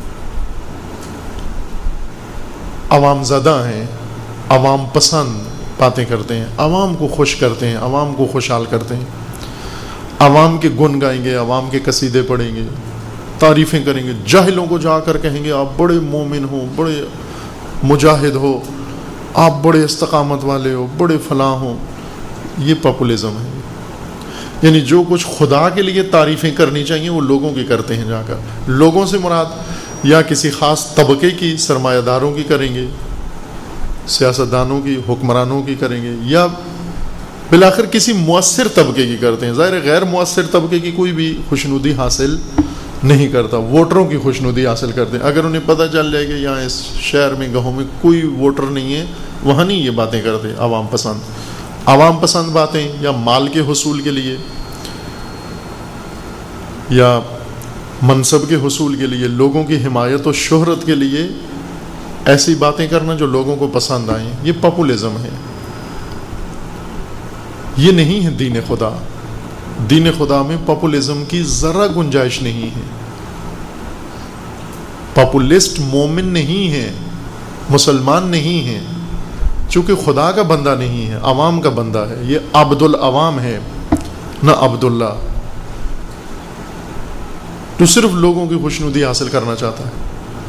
عوام زدہ ہیں، عوام پسند باتیں کرتے ہیں، عوام کو خوش کرتے ہیں، عوام کو خوشحال کرتے ہیں، عوام کے گن گائیں گے، عوام کے قصیدے پڑھیں گے، تعریفیں کریں گے. جاہلوں کو جا کر کہیں گے آپ بڑے مومن ہو، بڑے مجاہد ہو، آپ بڑے استقامت والے ہو، بڑے فلاں ہو. یہ پاپولزم ہے. یعنی جو کچھ خدا کے لیے تعریفیں کرنی چاہیے وہ لوگوں کی کرتے ہیں جا کر. لوگوں سے مراد یا کسی خاص طبقے کی، سرمایہ داروں کی کریں گے، سیاستدانوں کی، حکمرانوں کی کریں گے، یا بالآخر کسی مؤثر طبقے کی کرتے ہیں. ظاہر غیر مؤثر طبقے کی کوئی بھی خوشنودی حاصل نہیں کرتا، ووٹروں کی خوشنودی حاصل کرتے ہیں۔ اگر انہیں پتہ چل جائے کہ یہاں اس شہر میں گاؤں میں کوئی ووٹر نہیں ہے، وہاں نہیں یہ باتیں کرتے عوام پسند باتیں، یا مال کے حصول کے لیے یا منصب کے حصول کے لیے، لوگوں کی حمایت و شہرت کے لیے ایسی باتیں کرنا جو لوگوں کو پسند آئیں، یہ پاپولزم ہے، یہ نہیں ہے دین خدا۔ دین خدا میں پاپولزم کی ذرا گنجائش نہیں ہے۔ پاپولسٹ مومن نہیں ہے، مسلمان نہیں ہے، چونکہ خدا کا بندہ نہیں ہے، عوام کا بندہ ہے۔ یہ عبد العوام ہے، نہ عبداللہ، تو صرف لوگوں کی خوشنودی حاصل کرنا چاہتا ہے۔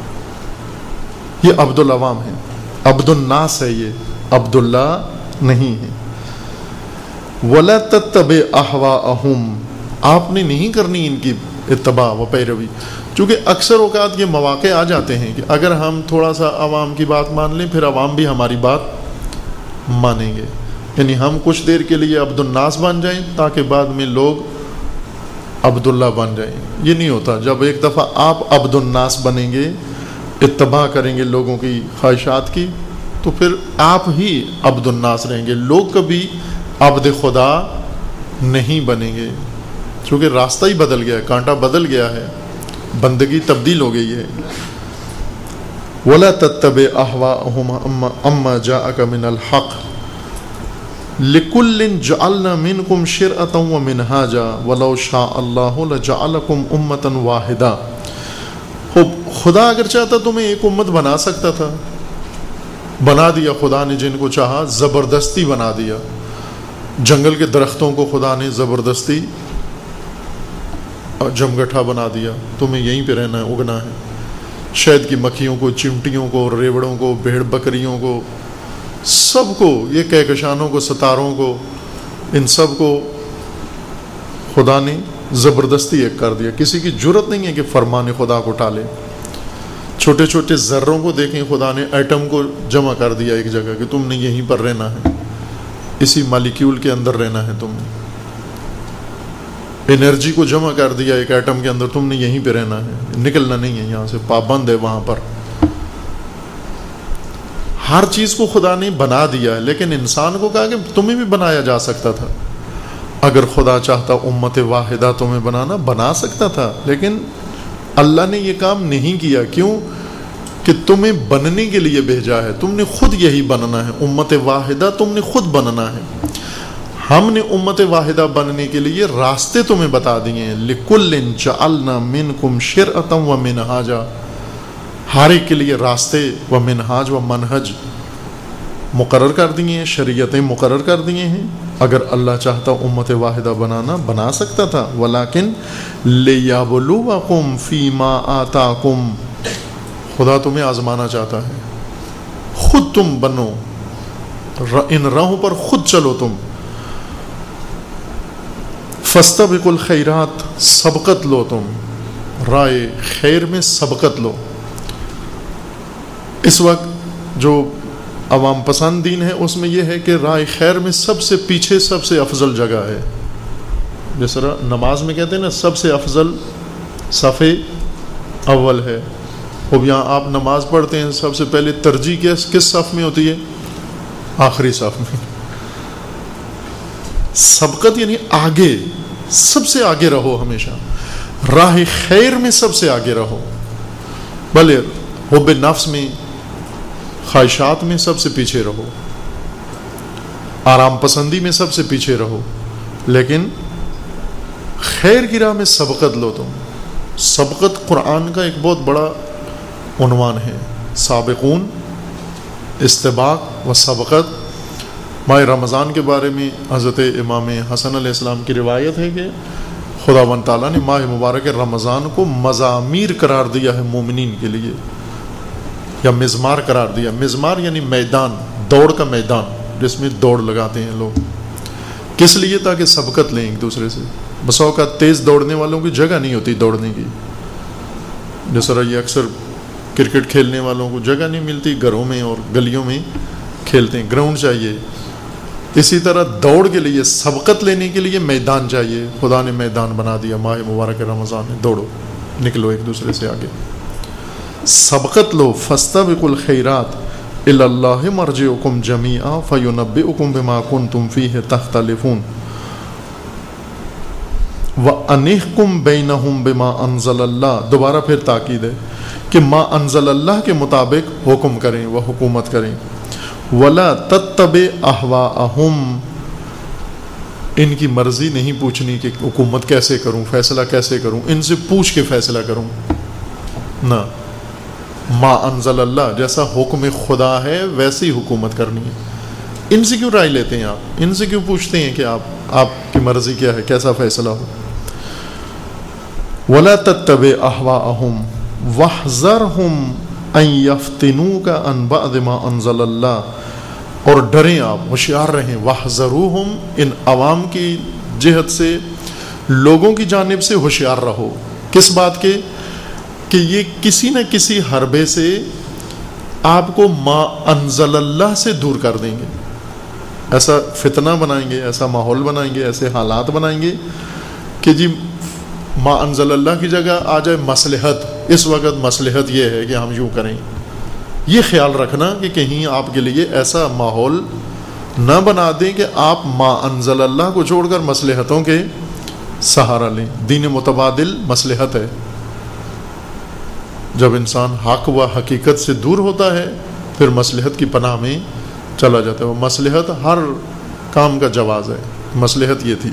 یہ عبد العوام ہے، عبد الناس ہے، یہ عبداللہ نہیں ہے۔ وَلَا تَتَّبِعْ أَهْوَاءَهُمْ، آپ نے نہیں کرنی ان کی اتباع و پیروی، چونکہ اکثر اوقات یہ مواقع آ جاتے ہیں کہ اگر ہم تھوڑا سا عوام کی بات مان لیں، پھر عوام بھی ہماری بات مانیں گے، یعنی ہم کچھ دیر کے لیے عبد الناس بن جائیں تاکہ بعد میں لوگ عبداللہ بن جائیں۔ یہ نہیں ہوتا۔ جب ایک دفعہ آپ عبد الناس بنیں گے، اتباع کریں گے لوگوں کی خواہشات کی، تو پھر آپ ہی عبد الناس رہیں گے، لوگ کبھی عبد خدا نہیں بنیں گے، چونکہ راستہ ہی بدل گیا ہے، کانٹا بدل گیا ہے، بندگی تبدیل ہو گئی ہے۔ وَلَا تَتَّبِعْ أَهْوَاءَهُمْ عَمَّا جَاءَكَ مِنَ الْحَقِّ لِكُلٍّ جَعَلْنَا مِنْكُمْ شِرْعَةً وَمِنْهَاجًا وَلَوْ شَاءَ اللَّهُ لَجَعَلَكُمْ أُمَّةً وَاحِدَةً۔ خدا اگر چاہتا تمہیں ایک امت بنا سکتا تھا، بنا دیا خدا نے، جن کو چاہا زبردستی بنا دیا۔ جنگل کے درختوں کو خدا نے زبردستی جمگٹھا بنا دیا، تمہیں یہیں پہ رہنا ہے، اگنا ہے۔ شہد کی مکھیوں کو، چمٹیوں کو، ریوڑوں کو، بھیڑ بکریوں کو، سب کو، یہ کہکشانوں کو، ستاروں کو، ان سب کو خدا نے زبردستی ایک کر دیا۔ کسی کی جرت نہیں ہے کہ فرمان خدا کو ٹالے۔ چھوٹے چھوٹے ذروں کو دیکھیں، خدا نے ایٹم کو جمع کر دیا ایک جگہ کہ تم نے یہیں پر رہنا ہے، اسی مالیکیول کے اندر رہنا ہے، تم نے انرجی کو جمع کر دیا ایک ایٹم کے اندر، تم نے یہیں پہ رہنا ہے، نکلنا نہیں ہے یہاں سے، پابند ہے وہاں پر۔ ہر چیز کو خدا نے بنا دیا ہے، لیکن انسان کو کہا کہ تمہیں بھی بنایا جا سکتا تھا۔ اگر خدا چاہتا امت واحدہ تمہیں بنانا، بنا سکتا تھا، لیکن اللہ نے یہ کام نہیں کیا۔ کیوں؟ کہ تمہیں بننے کے لیے بھیجا ہے، تم نے خود یہی بننا ہے، امت واحدہ تم نے خود بننا ہے۔ ہم نے امت واحدہ بننے کے لیے راستے تمہیں بتا دیے ہیں، لِكُلٍّ جَعَلْنَا مِنْكُمْ شِرْعَةً وَمِنْهَاجًا، ہر ایک کے لیے راستے و منہاج و منہج مقرر کر دیے ہیں، شریعتیں مقرر کر دیے ہیں۔ اگر اللہ چاہتا امت واحدہ بنانا، بنا سکتا تھا، ولیکن لِيَبْلُوَكُمْ فِي مَا آتَاكُمْ، خدا تمہیں آزمانا چاہتا ہے۔ خود تم بنو، ان راہوں پر خود چلو تم۔ فَاسْتَبِقُوا الْخَيْرَاتِ، سبقت لو تم، رائے خیر میں سبقت لو۔ اس وقت جو عوام پسند دین ہے، اس میں یہ ہے کہ رائے خیر میں سب سے پیچھے سب سے افضل جگہ ہے۔ جس طرح نماز میں کہتے ہیں نا، سب سے افضل صف اول ہے۔ اب یہاں آپ نماز پڑھتے ہیں، سب سے پہلے ترجیح کس صف میں ہوتی ہے؟ آخری صف میں۔ سبقت یعنی آگے، سب سے آگے رہو، ہمیشہ راہ خیر میں سب سے آگے رہو۔ بھلے حب نفس میں، خواہشات میں سب سے پیچھے رہو، آرام پسندی میں سب سے پیچھے رہو، لیکن خیر کی راہ میں سبقت لو تم۔ سبقت قرآن کا ایک بہت بڑا عنوان ہے، سابقون، استباق و سبقت۔ ماہ رمضان کے بارے میں حضرت امام حسن علیہ السلام کی روایت ہے کہ خداوند تعالیٰ نے ماہ مبارک رمضان کو مزامیر قرار دیا ہے مومنین کے لیے، یا مزمار قرار دیا۔ مزمار یعنی میدان، دوڑ کا میدان، جس میں دوڑ لگاتے ہیں لوگ۔ کس لیے؟ تاکہ سبقت لیں ایک دوسرے سے۔ بس اوقات تیز دوڑنے والوں کی جگہ نہیں ہوتی دوڑنے کی، جس طرح یہ اکثر کرکٹ کھیلنے والوں کو جگہ نہیں ملتی، گھروں میں اور گلیوں میں کھیلتے ہیں، گراؤنڈ چاہیے۔ اسی طرح دوڑ کے لیے، سبقت لینے کے لیے میدان چاہیے۔ خدا نے میدان بنا دیا ماہ مبارک رمضان میں، دوڑو۔ نکلو ایک دوسرے سے آگے. سبقت لو فاستبقوا الخیرات الی اللہ مرجعکم جمیعا فینبئکم بما کنتم فیہ تختلفون وَأَنِحْكُمْ بَيْنَهُمْ بِمَا أَنزَلَ اللَّهُ. دوبارہ پھر تاکید ہے کہ ما انزل اللہ کے مطابق حکم کریں و حکومت کریں. وَلَا تَتَّبِعْ أَهْوَاءَهُمْ. ان کی مرضی نہیں پوچھنی کہ حکومت کیسے کروں, فیصلہ کیسے کروں, ان سے پوچھ کے فیصلہ کروں نہ. ما انزل اللہ, جیسا حکم خدا ہے ویسی حکومت کرنی ہے. ان سے کیوں رائے لیتے ہیں آپ, ان سے کیوں پوچھتے ہیں کہ آپ کی مرضی کیا ہے, کیسا فیصلہ ہو. وَلَا تَتَّبِعْ أَهْوَاءَهُمْ وَاحْذَرْهُمْ أَن يَفْتِنُوكَ عَن بَعْضِ مَا أَنزَلَ اللَّهُ. اور ڈریں آپ, ہوشیار رہیں. وَاحْذَرُوهُمْ, ان عوام کی جہت سے, لوگوں کی جانب سے ہوشیار رہو. کس بات کے کہ یہ کسی نہ کسی حربے سے آپ کو ما انزل اللہ سے دور کر دیں گے. ایسا فتنہ بنائیں گے, ایسا ماحول بنائیں گے, ایسے حالات بنائیں گے کہ جی ما انزل اللہ کی جگہ آ جائے مصلحت. اس وقت مصلحت یہ ہے کہ ہم یوں کریں. یہ خیال رکھنا کہ کہیں آپ کے لیے ایسا ماحول نہ بنا دیں کہ آپ ما انزل اللہ کو چھوڑ کر مصلحتوں کے سہارا لیں. دین متبادل مصلحت ہے. جب انسان حق و حقیقت سے دور ہوتا ہے پھر مصلحت کی پناہ میں چلا جاتا ہے. وہ مصلحت ہر کام کا جواز ہے. مصلحت یہ تھی.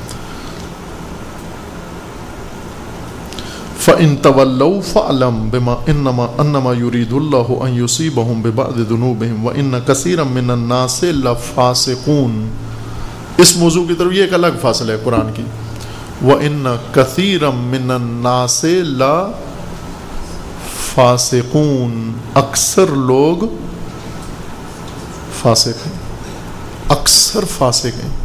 فَإِن تَوَلَّوْا فَاعْلَمْ بِمَا أَنَّمَا يُرِيدُ اللَّهُ أَن يُصِيبَهُم بِبَعْضِ ذُنُوبِهِمْ وَإِنَّ كَثِيرًا مِّنَ النَّاسِ لَفَاسِقُونَ. اس موضوع کی طرف یہ ایک الگ فاصلہ ہے قرآن کی. وَإِنَّ كَثِيرًا مِّنَ النَّاسِ لَفَاسِقُونَ. اکثر لوگ فاسق ہیں, اکثر فاسق ہیں.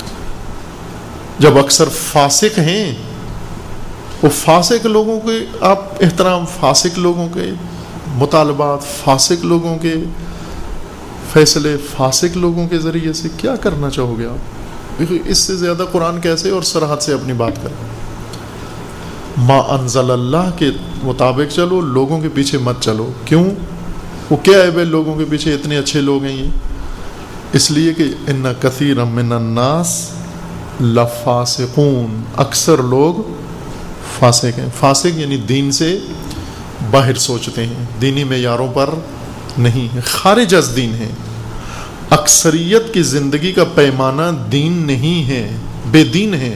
جب اکثر فاسق ہیں, وہ فاسق لوگوں کے آپ احترام, فاسق لوگوں کے مطالبات, فاسق لوگوں کے فیصلے, فاسق لوگوں کے ذریعے سے کیا کرنا چاہو گے آپ؟ اس سے زیادہ قرآن کیسے اور صراحت سے اپنی بات کرے. ما انزل اللہ کے مطابق چلو, لوگوں کے پیچھے مت چلو. کیوں؟ وہ کیا ہے بھائی لوگوں کے پیچھے اتنے اچھے لوگ ہیں یہ؟ اس لیے کہ ان کثیر من الناس لفاسقون. اکثر لوگ فاسق ہیں. فاسق یعنی دین سے باہر سوچتے ہیں, دینی معیاروں پر نہیں ہیں, خارج از دین ہیں. اکثریت کی زندگی کا پیمانہ دین نہیں ہے, بے دین ہے.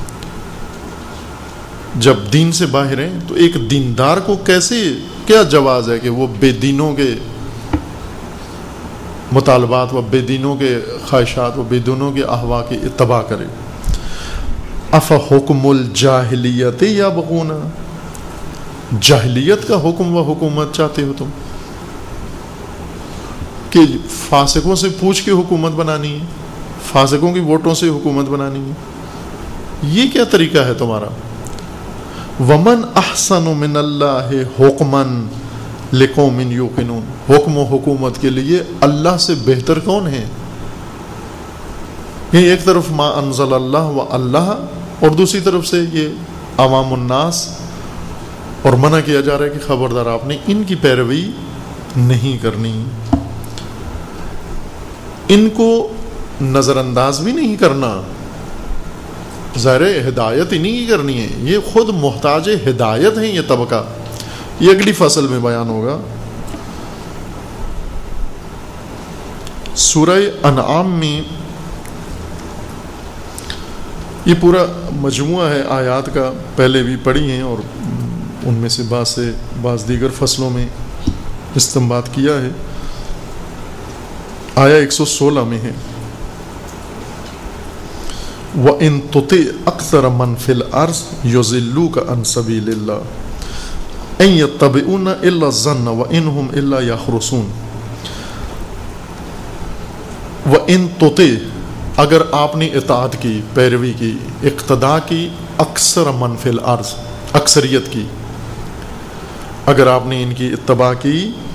جب دین سے باہر ہیں تو ایک دیندار کو کیسے, کیا جواز ہے کہ وہ بے دینوں کے مطالبات و بے دینوں کے خواہشات و بے دینوں کے احوا کی اتباع کرے. افحکم الجاہلیت یبغون. جاہلیت کا حکم و حکومت چاہتے ہو تم کہ فاسقوں سے پوچھ کے حکومت بنانی ہے, فاسقوں کی ووٹوں سے حکومت بنانی ہے؟ یہ کیا طریقہ ہے تمہارا؟ ومن احسن من اللہ حکما لقوم یوقنون. حکم و حکومت کے لیے اللہ سے بہتر کون ہے؟ یہ ایک طرف ما انزل اللہ و اللہ, اور دوسری طرف سے یہ عوام الناس, اور منع کیا جا رہا ہے کہ خبردار آپ نے ان کی پیروی نہیں کرنی, ان کو نظر انداز بھی نہیں کرنا. ظاہر ہدایت انہیں کی کرنی ہے, یہ خود محتاج ہدایت ہیں یہ طبقہ. یہ اگلی فصل میں بیان ہوگا. سورہ انعام میں یہ پورا مجموعہ ہے آیات کا, پہلے بھی پڑھی ہیں اور ان میں سے بعض دیگر فصلوں میں استنباط کیا ہے. آیا 116 میں ہے وَإِن تُطِعْ أَكْثَرَ مَنْ فِي الْأَرْضِ يُضِلُّوكَ عَنْ سَبِيلِ اللَّهِ إِن يَتَّبِعُونَ إِلَّا الظَّنَّ وَإِنْ هُمْ إِلَّا يَخْرُصُونَ. وَإِن تُطِعْ, اگر آپ نے اطاعت کی, پیروی کی, اقتداء کی, اکثر من فی الارض, اکثریت کی, اگر آپ نے ان کی اتباع کی,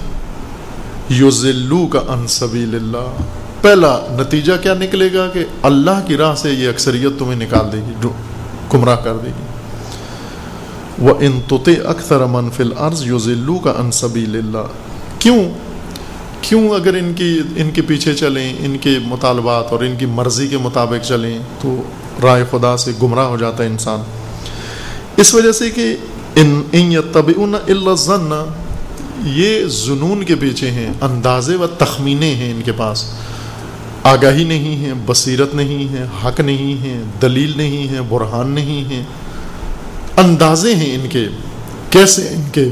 یضلوک عن سبیل اللہ, پہلا نتیجہ کیا نکلے گا کہ اللہ کی راہ سے یہ اکثریت تمہیں نکال دے گی, جو گمراہ کر دے گی. وَإِن تُطِعْ أَكْثَرَ مَن فِي الْأَرْضِ يُضِلُّوكَ عَن سَبِيلِ اللَّهِ. کیوں اگر ان کے پیچھے چلیں، ان کے مطالبات اور ان کی مرضی کے مطابق چلیں تو رائے خدا سے گمراہ ہو جاتا ہے انسان. اس وجہ سے کہ ان یتبعون الا الظن، یہ ظنون کے پیچھے ہیں، اندازے و تخمینے ہیں ان کے پاس، آگاہی نہیں ہے، بصیرت نہیں ہے، حق نہیں ہے، دلیل نہیں ہے، برہان نہیں ہے، اندازے ہیں ان کے. کیسے ان کے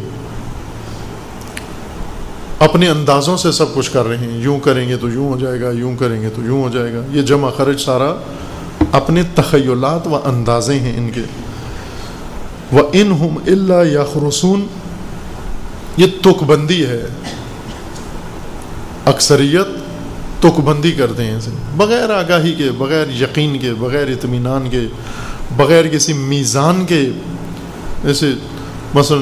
اپنے اندازوں سے سب کچھ کر رہے ہیں، یوں کریں گے تو یوں ہو جائے گا، یوں کریں گے تو یوں ہو جائے گا. یہ جمع خرچ سارا اپنے تخیلات و اندازے ہیں ان کے. وَإِنْهُمْ إِلَّا يَخْرُصُونَ، یہ تک بندی ہے. اکثریت تک بندی کرتے ہیں اسے، بغیر آگاہی کے، بغیر یقین کے، بغیر اطمینان کے، بغیر کسی میزان کے. جیسے مثلا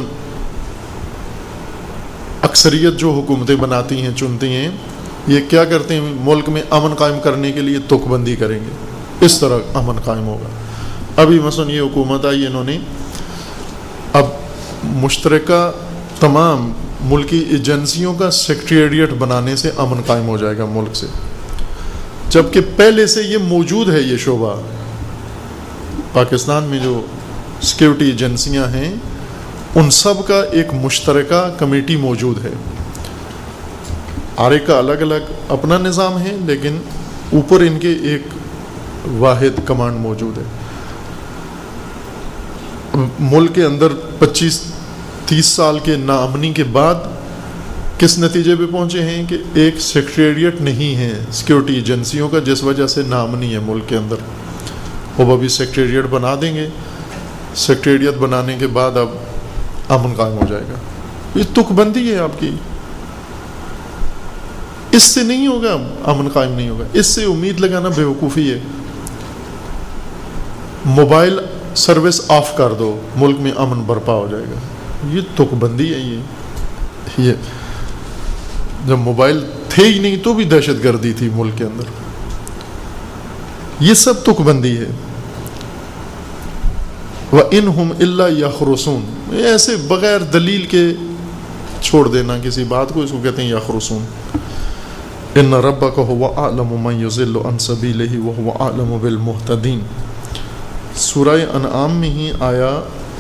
اکثریت جو حکومتیں بناتی ہیں، چنتی ہیں، یہ کیا کرتے ہیں؟ ملک میں امن قائم کرنے کے لیے تک بندی کریں گے، اس طرح امن قائم ہوگا. ابھی مثلا یہ حکومت آئی، انہوں نے اب مشترکہ تمام ملکی ایجنسیوں کا سیکریٹریٹ بنانے سے امن قائم ہو جائے گا ملک سے، جبکہ پہلے سے یہ موجود ہے. یہ شعبہ پاکستان میں جو سیکیورٹی ایجنسیاں ہیں ان سب کا ایک مشترکہ کمیٹی موجود ہے. ہر ایک کا الگ الگ اپنا نظام ہے، لیکن اوپر ان کے ایک واحد کمانڈ موجود ہے. ملک کے اندر 25-30 سال کے ناامنی کے بعد کس نتیجے پہ پہنچے ہیں کہ ایک سیکریٹریٹ نہیں ہے سیکیورٹی ایجنسیوں کا، جس وجہ سے ناامنی ہے ملک کے اندر. وہ ابھی سیکریٹریٹ بنا دیں گے، سیکریٹریٹ بنانے کے بعد اب امن قائم ہو جائے گا. یہ تک بندی ہے آپ کی، اس سے نہیں ہوگا، امن قائم نہیں ہوگا. اس سے امید لگانا بیوقوفی ہے. موبائل سروس آف کر دو، ملک میں امن برپا ہو جائے گا. یہ تک بندی ہے. یہ جب موبائل تھے ہی نہیں تو بھی دہشت گردی تھی ملک کے اندر. یہ سب تک بندی ہے. وَإِنْهُمْ إِلَّا يَخْرُصُونَ، ایسے بغیر دلیل کے چھوڑ دینا کسی بات کو، اس کو کہتے ہیں یخرصون. إِنَّ رَبَّكَ هُوَ أَعْلَمُ مَنْ يُضِلُّ عَنْ سَبِيلِهِ وَهُوَ أَعْلَمُ بِالْمُهْتَدِينَ. سورہ انعام میں ہی آیا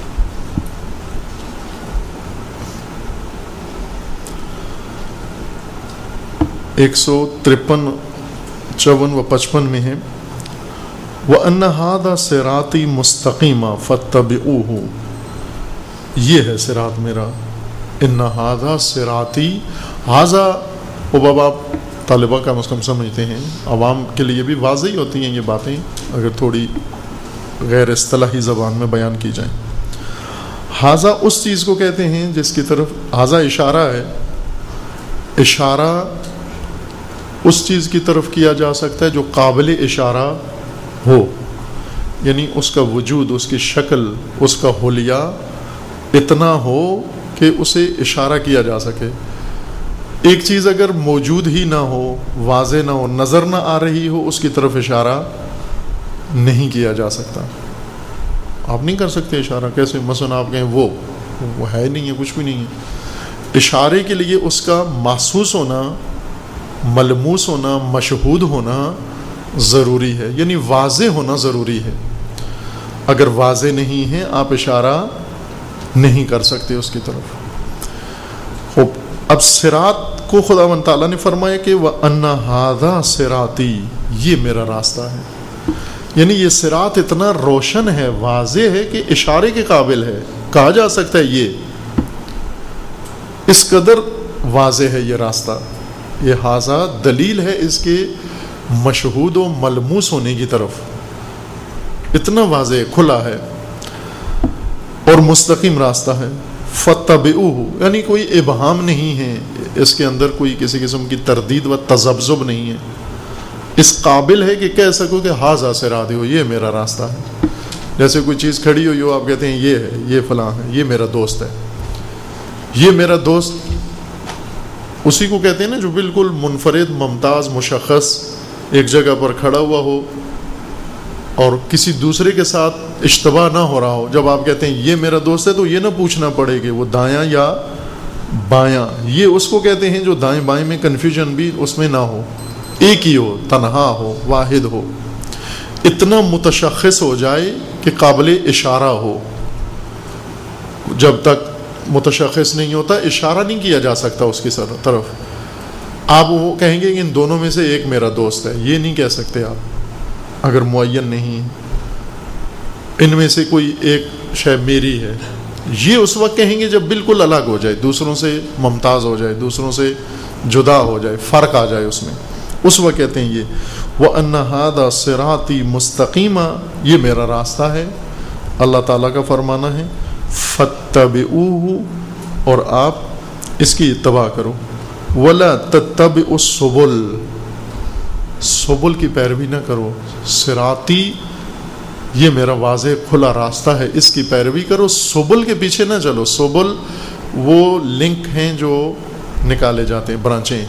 153, 54 و 55 میں ہے، وَأَنَّ هَذَا صِرَاطِي مُسْتَقِيمًا فَاتَّبِعُوهُ، یہ ہے صراط میرا. إِنَّ هَذَا صِرَاطِي، هذا وہ بابا طالبہ کا مسلم سمجھتے ہیں، عوام کے لیے بھی واضح ہوتی ہیں یہ باتیں اگر تھوڑی غیر اصطلاحی زبان میں بیان کی جائیں. ہاذا اس چیز کو کہتے ہیں جس کی طرف، ہاذا اشارہ ہے، اشارہ اس چیز کی طرف کیا جا سکتا ہے جو قابل اشارہ ہو، یعنی اس کا وجود، اس کی شکل، اس کا حلیہ اتنا ہو کہ اسے اشارہ کیا جا سکے. ایک چیز اگر موجود ہی نہ ہو، واضح نہ ہو، نظر نہ آ رہی ہو، اس کی طرف اشارہ نہیں کیا جا سکتا. آپ نہیں کر سکتے اشارہ. کیسے؟ مثلا آپ کہیں وہ ہے نہیں ہے، کچھ بھی نہیں ہے. اشارے کے لیے اس کا محسوس ہونا، ملموس ہونا، مشہود ہونا ضروری ہے، یعنی واضح ہونا ضروری ہے. اگر واضح نہیں ہے آپ اشارہ نہیں کر سکتے اس کی طرف. خوب، اب صراط کو خداوند تعالیٰ نے فرمایا کہ وَأَنَّ هَذَا صِرَاطِي، یہ میرا راستہ ہے. یعنی یہ صراط اتنا روشن ہے، واضح ہے کہ اشارے کے قابل ہے، کہا جا سکتا ہے یہ اس قدر واضح ہے یہ راستہ. یہ ہاذا دلیل ہے اس کے مشہود و ملموس ہونے کی طرف، اتنا واضح کھلا ہے اور مستقیم راستہ ہے. فَاتَّبِعُوهُ، یعنی کوئی ابہام نہیں ہے اس کے اندر، کوئی کسی قسم کی تردید و تذبذب نہیں ہے. اس قابل ہے کہ کہہ سکو کہ ہاذا صراطی، ہو یہ میرا راستہ ہے. جیسے کوئی چیز کھڑی ہوئی ہو، آپ کہتے ہیں یہ ہے، یہ فلاں ہے، یہ میرا دوست ہے. یہ میرا دوست اسی کو کہتے ہیں نا جو بالکل منفرد، ممتاز، مشخص ایک جگہ پر کھڑا ہوا ہو اور کسی دوسرے کے ساتھ اشتباہ نہ ہو رہا ہو. جب آپ کہتے ہیں یہ میرا دوست ہے تو یہ نہ پوچھنا پڑے کہ وہ دایاں یا بایاں. یہ اس کو کہتے ہیں جو دائیں بائیں میں کنفیوژن بھی اس میں نہ ہو, ایک ہی ہو, تنہا ہو, واحد ہو, اتنا متشخص ہو جائے کہ قابل اشارہ ہو. جب تک متشخص نہیں ہوتا اشارہ نہیں کیا جا سکتا اس کی طرف. آپ وہ کہیں گے کہ ان دونوں میں سے ایک میرا دوست ہے, یہ نہیں کہہ سکتے آپ اگر معین نہیں. ان میں سے کوئی ایک شے میری ہے, یہ اس وقت کہیں گے جب بالکل الگ ہو جائے, دوسروں سے ممتاز ہو جائے, دوسروں سے جدا ہو جائے, فرق آ جائے اس میں. اس وقت کہتے ہیں یہ وَأَنَّ هَذَا صِرَاطِي مُسْتَقِيمًا, یہ میرا راستہ ہے. اللہ تعالیٰ کا فرمانا ہے فَاتَّبِعُوهُ, اور آپ اس کی اتباع کرو. وَلَا تَتَّبِعُوا السُّبُلَ, سبل کی پیروی نہ کرو. صراطی یہ میرا واضح کھلا راستہ ہے, اس کی پیروی کرو. سبل کے پیچھے نہ چلو. سبل وہ لنک ہیں جو نکالے جاتے ہیں, برانچیں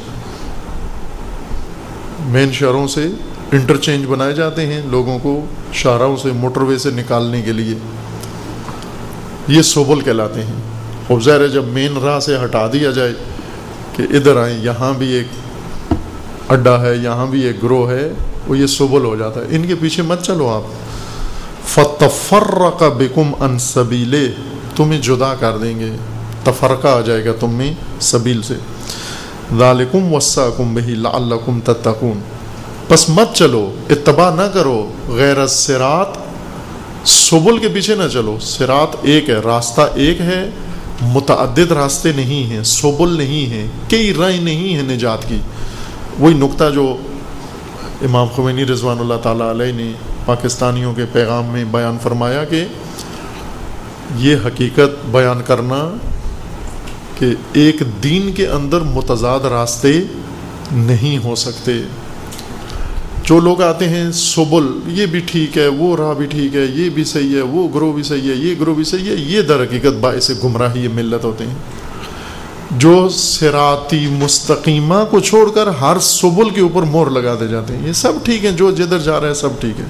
مین شہروں سے انٹرچینج بنائے جاتے ہیں لوگوں کو شاہراہوں سے, موٹر وے سے نکالنے کے لیے, یہ سبل کہلاتے ہیں. خوب ظاہر ہے جب مین راہ سے ہٹا دیا جائے کہ ادھر آئیں, یہاں بھی ایک اڈا ہے, یہاں بھی ایک گروہ ہے, وہ یہ سبل ہو جاتا ہے. ان کے پیچھے مت چلو آپ. فَتَفَرَّقَ بِكُمْ عَنْ سَبِيلِهِ, تمہیں جدا کر دیں گے, تفرقہ آ جائے گا تم میں سبیل سے. ذَلِكُمْ وَصَّاكُمْ بِهِ لَعَلَّكُمْ تَتَّقُونَ, پس مت چلو, اتباع نہ کرو غیر الصراط, سبل کے پیچھے نہ چلو. صراط ایک ہے, راستہ ایک ہے, متعدد راستے نہیں ہیں, سبل نہیں ہیں, کئی راہیں نہیں ہیں نجات کی. وہی نقطہ جو امام خمینی رضوان اللہ تعالیٰ علیہ نے پاکستانیوں کے پیغام میں بیان فرمایا کہ یہ حقیقت بیان کرنا کہ ایک دین کے اندر متضاد راستے نہیں ہو سکتے. جو لوگ آتے ہیں سبل, یہ بھی ٹھیک ہے, وہ راہ بھی ٹھیک ہے, یہ بھی صحیح ہے, وہ گروہ بھی صحیح ہے, یہ گروہ بھی صحیح ہے, یہ در حقیقت باعث گمراہی ملت ہوتے ہیں. جو صراطی مستقیمہ کو چھوڑ کر ہر سبل کے اوپر مہر لگاتے جاتے ہیں, یہ سب ٹھیک ہیں, جو جدھر جا رہے ہیں سب ٹھیک ہے.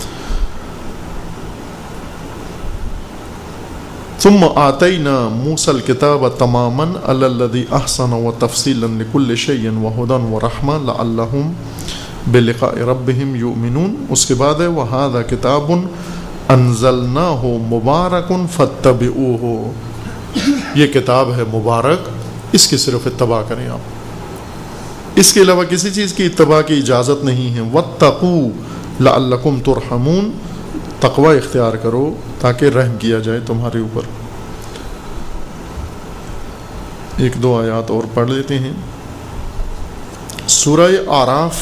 ثم آتینا موسیٰ الکتاب تماما علی الذی احسن وتفصیلا لکل شیء وہدی ورحمہ لعلہم بلقاء ربہم یؤمنون. اس کے بعد ہے وہذا کتاب انزلناہ مبارک فاتبعوہ, یہ کتاب ہے مبارک, اس کی صرف اتباع کریں آپ, اس کے علاوہ کسی چیز کی اتباع کی اجازت نہیں ہے. واتقوا لعلکم ترحمون, تقوی اختیار کرو تاکہ رحم کیا جائے تمہارے اوپر. ایک دو آیات اور پڑھ لیتے ہیں. سورہ اعراف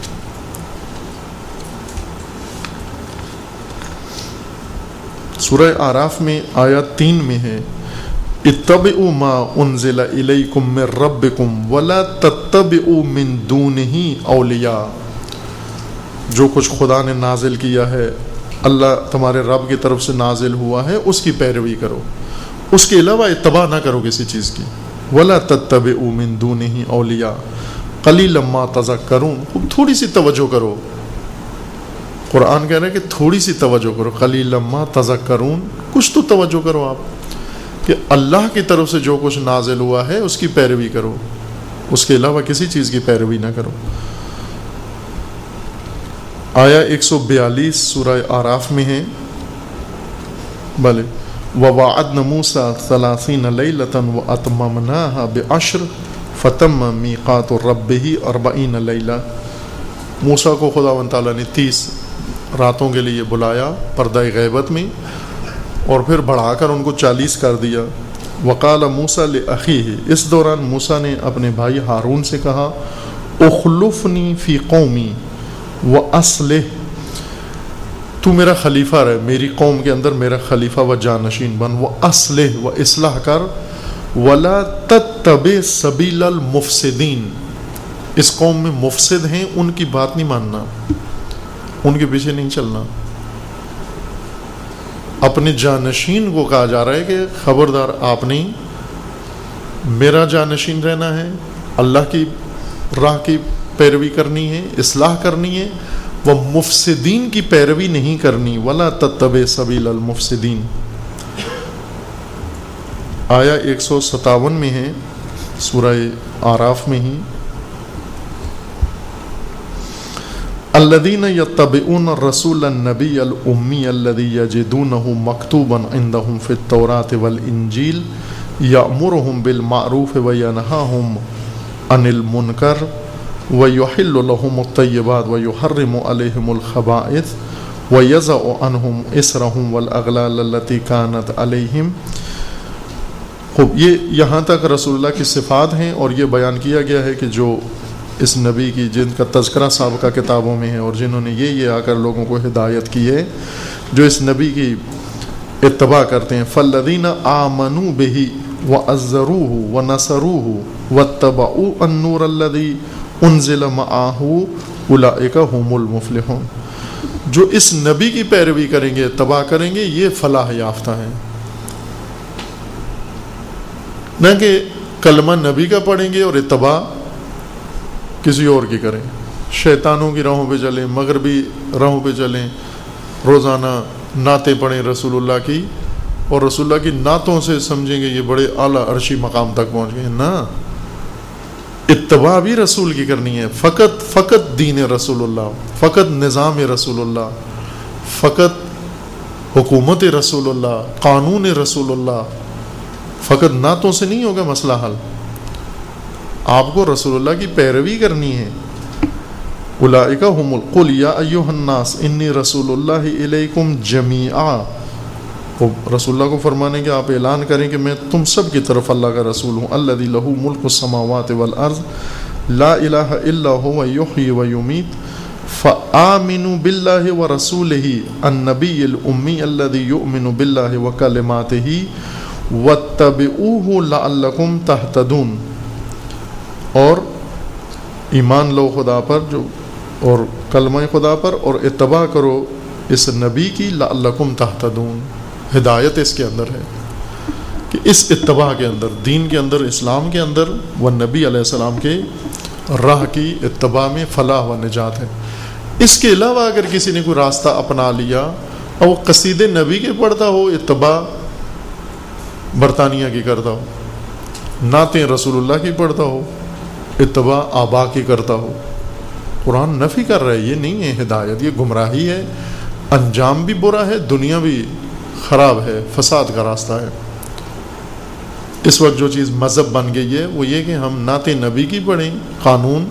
سورہ اعراف میں آیت 3 میں ہے اتبعوا ما انزل الیکم من ربکم ولا تتبعوا من دونہ اولیاء, جو کچھ خدا نے نازل کیا ہے, اللہ تمہارے رب کی طرف سے نازل ہوا ہے, اس کی پیروی کرو, اس کے علاوہ اتباع نہ کرو کسی چیز کی. ولا تتبعوا من دونہ اولیاء قلیلا ما تذکرون, خوب تھوڑی سی توجہ کرو. قرآن کہہ رہا ہے کہ تھوڑی سی توجہ کرو, قلیلا ما تذکرون, کچھ تو توجہ کرو آپ کہ اللہ کی طرف سے جو کچھ نازل ہوا ہے اس کی پیروی کرو, اس کے علاوہ کسی چیز کی پیروی نہ کرو. آیا 142 سورہ اعراف میں ہے بھلے وَوَعَدْنَا مُوسَىٰ 30 لَيْلَةً وَأَتْمَمْنَاهَا بِعَشْرٍ فَتَمَّ مِيقَاتُ رَبِّهِ 40 لَيْلَةً. موسیٰ کو خداوند تعالیٰ نے 30 راتوں کے لیے بلایا پردہ غیبت میں, اور پھر بڑھا کر ان کو 40 کر دیا. وقال موسیٰ لأخیہ, اس دوران موسیٰ نے اپنے بھائی ہارون سے کہا اخلفنی فی قومی وَأَصْلِحْ, تو میرا خلیفہ رہے, میری قوم کے اندر میرا خلیفہ و جانشین بن. وَأَصْلِحْ, و اصلاح کر. وَلَا تَتَّبِعْ سَبِيلَ الْمُفْسِدِينَ, اس قوم میں مفسد ہیں, ان کی بات نہیں ماننا, ان کے پیچھے نہیں چلنا. اپنے جانشین کو کہا جا رہا ہے کہ خبردار آپ نے میرا جانشین رہنا ہے, اللہ کی راہ کی پیروی کرنی ہے, اصلاح کرنی ہے, وہ مفسدین کی پیروی نہیں کرنی، ولا تتبع سبیل المفسدین. آیا 157 میں ہے سورہ آراف میں ہی. الذین یتبعون الرسول النبی الامی الذی یجدونہ مکتوبا عندہم فی التوراۃ والانجیل یأمرہم بالمعروف وینہاہم عن المنکر ویحل لہم الطیبات ویحرم علیہم الخبائث ویضع عنہم اسرہم والاغلال التی کانت علیہم. خوب، یہ یہاں تک رسول اللہ کی صفات ہیں، اور یہ بیان کیا گیا ہے کہ جو اس نبی کی جن کا تذکرہ سابقہ کتابوں میں ہے اور جنہوں نے یہ آ کر لوگوں کو ہدایت کی ہے، جو اس نبی کی اتباع کرتے ہیں. فالذین آمنوا بہ وعزروہ ونصروہ واتبعوا النور الذی انزل معہ اولئک هم المفلحون. جو اس نبی کی پیروی کریں گے، اتباع کریں گے، یہ فلاح یافتہ ہیں. نہ کہ کلمہ نبی کا پڑھیں گے اور اتباع کسی اور کی کریں، شیطانوں کی راہوں پہ چلیں، مغربی راہوں پہ چلیں، روزانہ نعتیں پڑھیں رسول اللہ کی، اور رسول اللہ کی نعتوں سے سمجھیں گے یہ بڑے اعلیٰ عرشی مقام تک پہنچ گئے. نہ، اتباع بھی رسول کی کرنی ہے. فقط دین رسول اللہ، فقط نظام رسول اللہ، فقط حکومت رسول اللہ، قانون رسول اللہ، فقط نعتوں سے نہیں ہوگا مسئلہ حل. آپ کو رسول اللہ کی پیروی کرنی ہے. اولئک هم قل یا ایھا الناس انی رسول اللہ الیکم جمیعا. رسول اللہ کو فرمانے کہ آپ اعلان کریں کہ میں تم سب کی طرف اللہ کا رسول ہوں. الذی لہ ملک السماوات والارض لا الہ الا هو یحیی ویمیت فآمنوا باللہ ورسولہ النبی الامی الذی یؤمن باللہ وکلماتہ واتبعوہ لعلکم تہتدون. اور ایمان لو خدا پر جو اور کلمہ خدا پر، اور اتباع کرو اس نبی کی، لعلکم تہتدون. ہدایت اس کے اندر ہے کہ اس اتباع کے اندر، دین کے اندر، اسلام کے اندر، وہ نبی علیہ السلام کے راہ کی اتباع میں فلاح و نجات ہے. اس کے علاوہ اگر کسی نے کوئی راستہ اپنا لیا اور وہ قصیدے نبی کے پڑھتا ہو، اتباع برطانیہ کی کرتا ہو، نعتیں رسول اللہ کی پڑھتا ہو، اتباع آبا کی کرتا ہو، قرآن نفی کر رہا ہے. یہ نہیں ہے ہدایت، یہ گمراہی ہے، انجام بھی برا ہے، دنیا بھی خراب ہے، فساد کا راستہ ہے. اس وقت جو چیز مذہب بن گئی ہے وہ یہ کہ ہم نعت نبی کی پڑھیں، قانون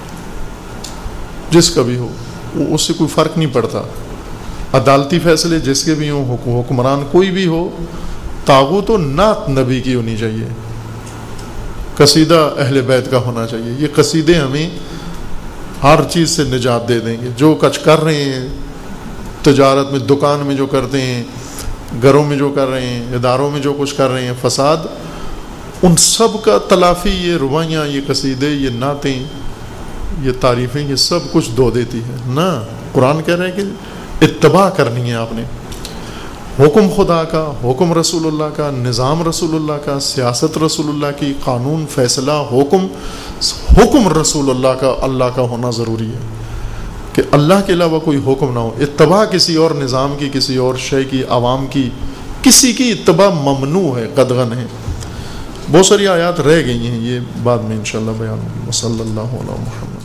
جس کا بھی ہو اس سے کوئی فرق نہیں پڑتا، عدالتی فیصلے جس کے بھی ہوں، حکمران کوئی بھی ہو، طاغوت و نعت نبی کی ہونی چاہیے، قصیدہ اہل بیت کا ہونا چاہیے. یہ قصیدے ہمیں ہر چیز سے نجات دے دیں گے. جو کچھ کر رہے ہیں تجارت میں، دکان میں جو کرتے ہیں، گھروں میں جو کر رہے ہیں، اداروں میں جو کچھ کر رہے ہیں فساد، ان سب کا تلافی یہ روایاں، یہ قصیدے، یہ نعتیں، یہ تعریفیں، یہ سب کچھ دھو دیتی ہے. نہ، قرآن کہہ رہے ہیں کہ اتباع کرنی ہے آپ نے. حکم خدا کا، حکم رسول اللہ کا، نظام رسول اللہ کا، سیاست رسول اللہ کی، قانون، فیصلہ، حکم رسول اللہ کا ہونا ضروری ہے کہ اللہ کے علاوہ کوئی حکم نہ ہو. اتباع کسی اور نظام کی، کسی اور شے کی، عوام کی، کسی کی اتباع ممنوع ہے، قدغن ہے. بہت ساری آیات رہ گئی ہیں، یہ بعد میں انشاءاللہ بیان ہوگی. صلی اللہ علیہ محمد.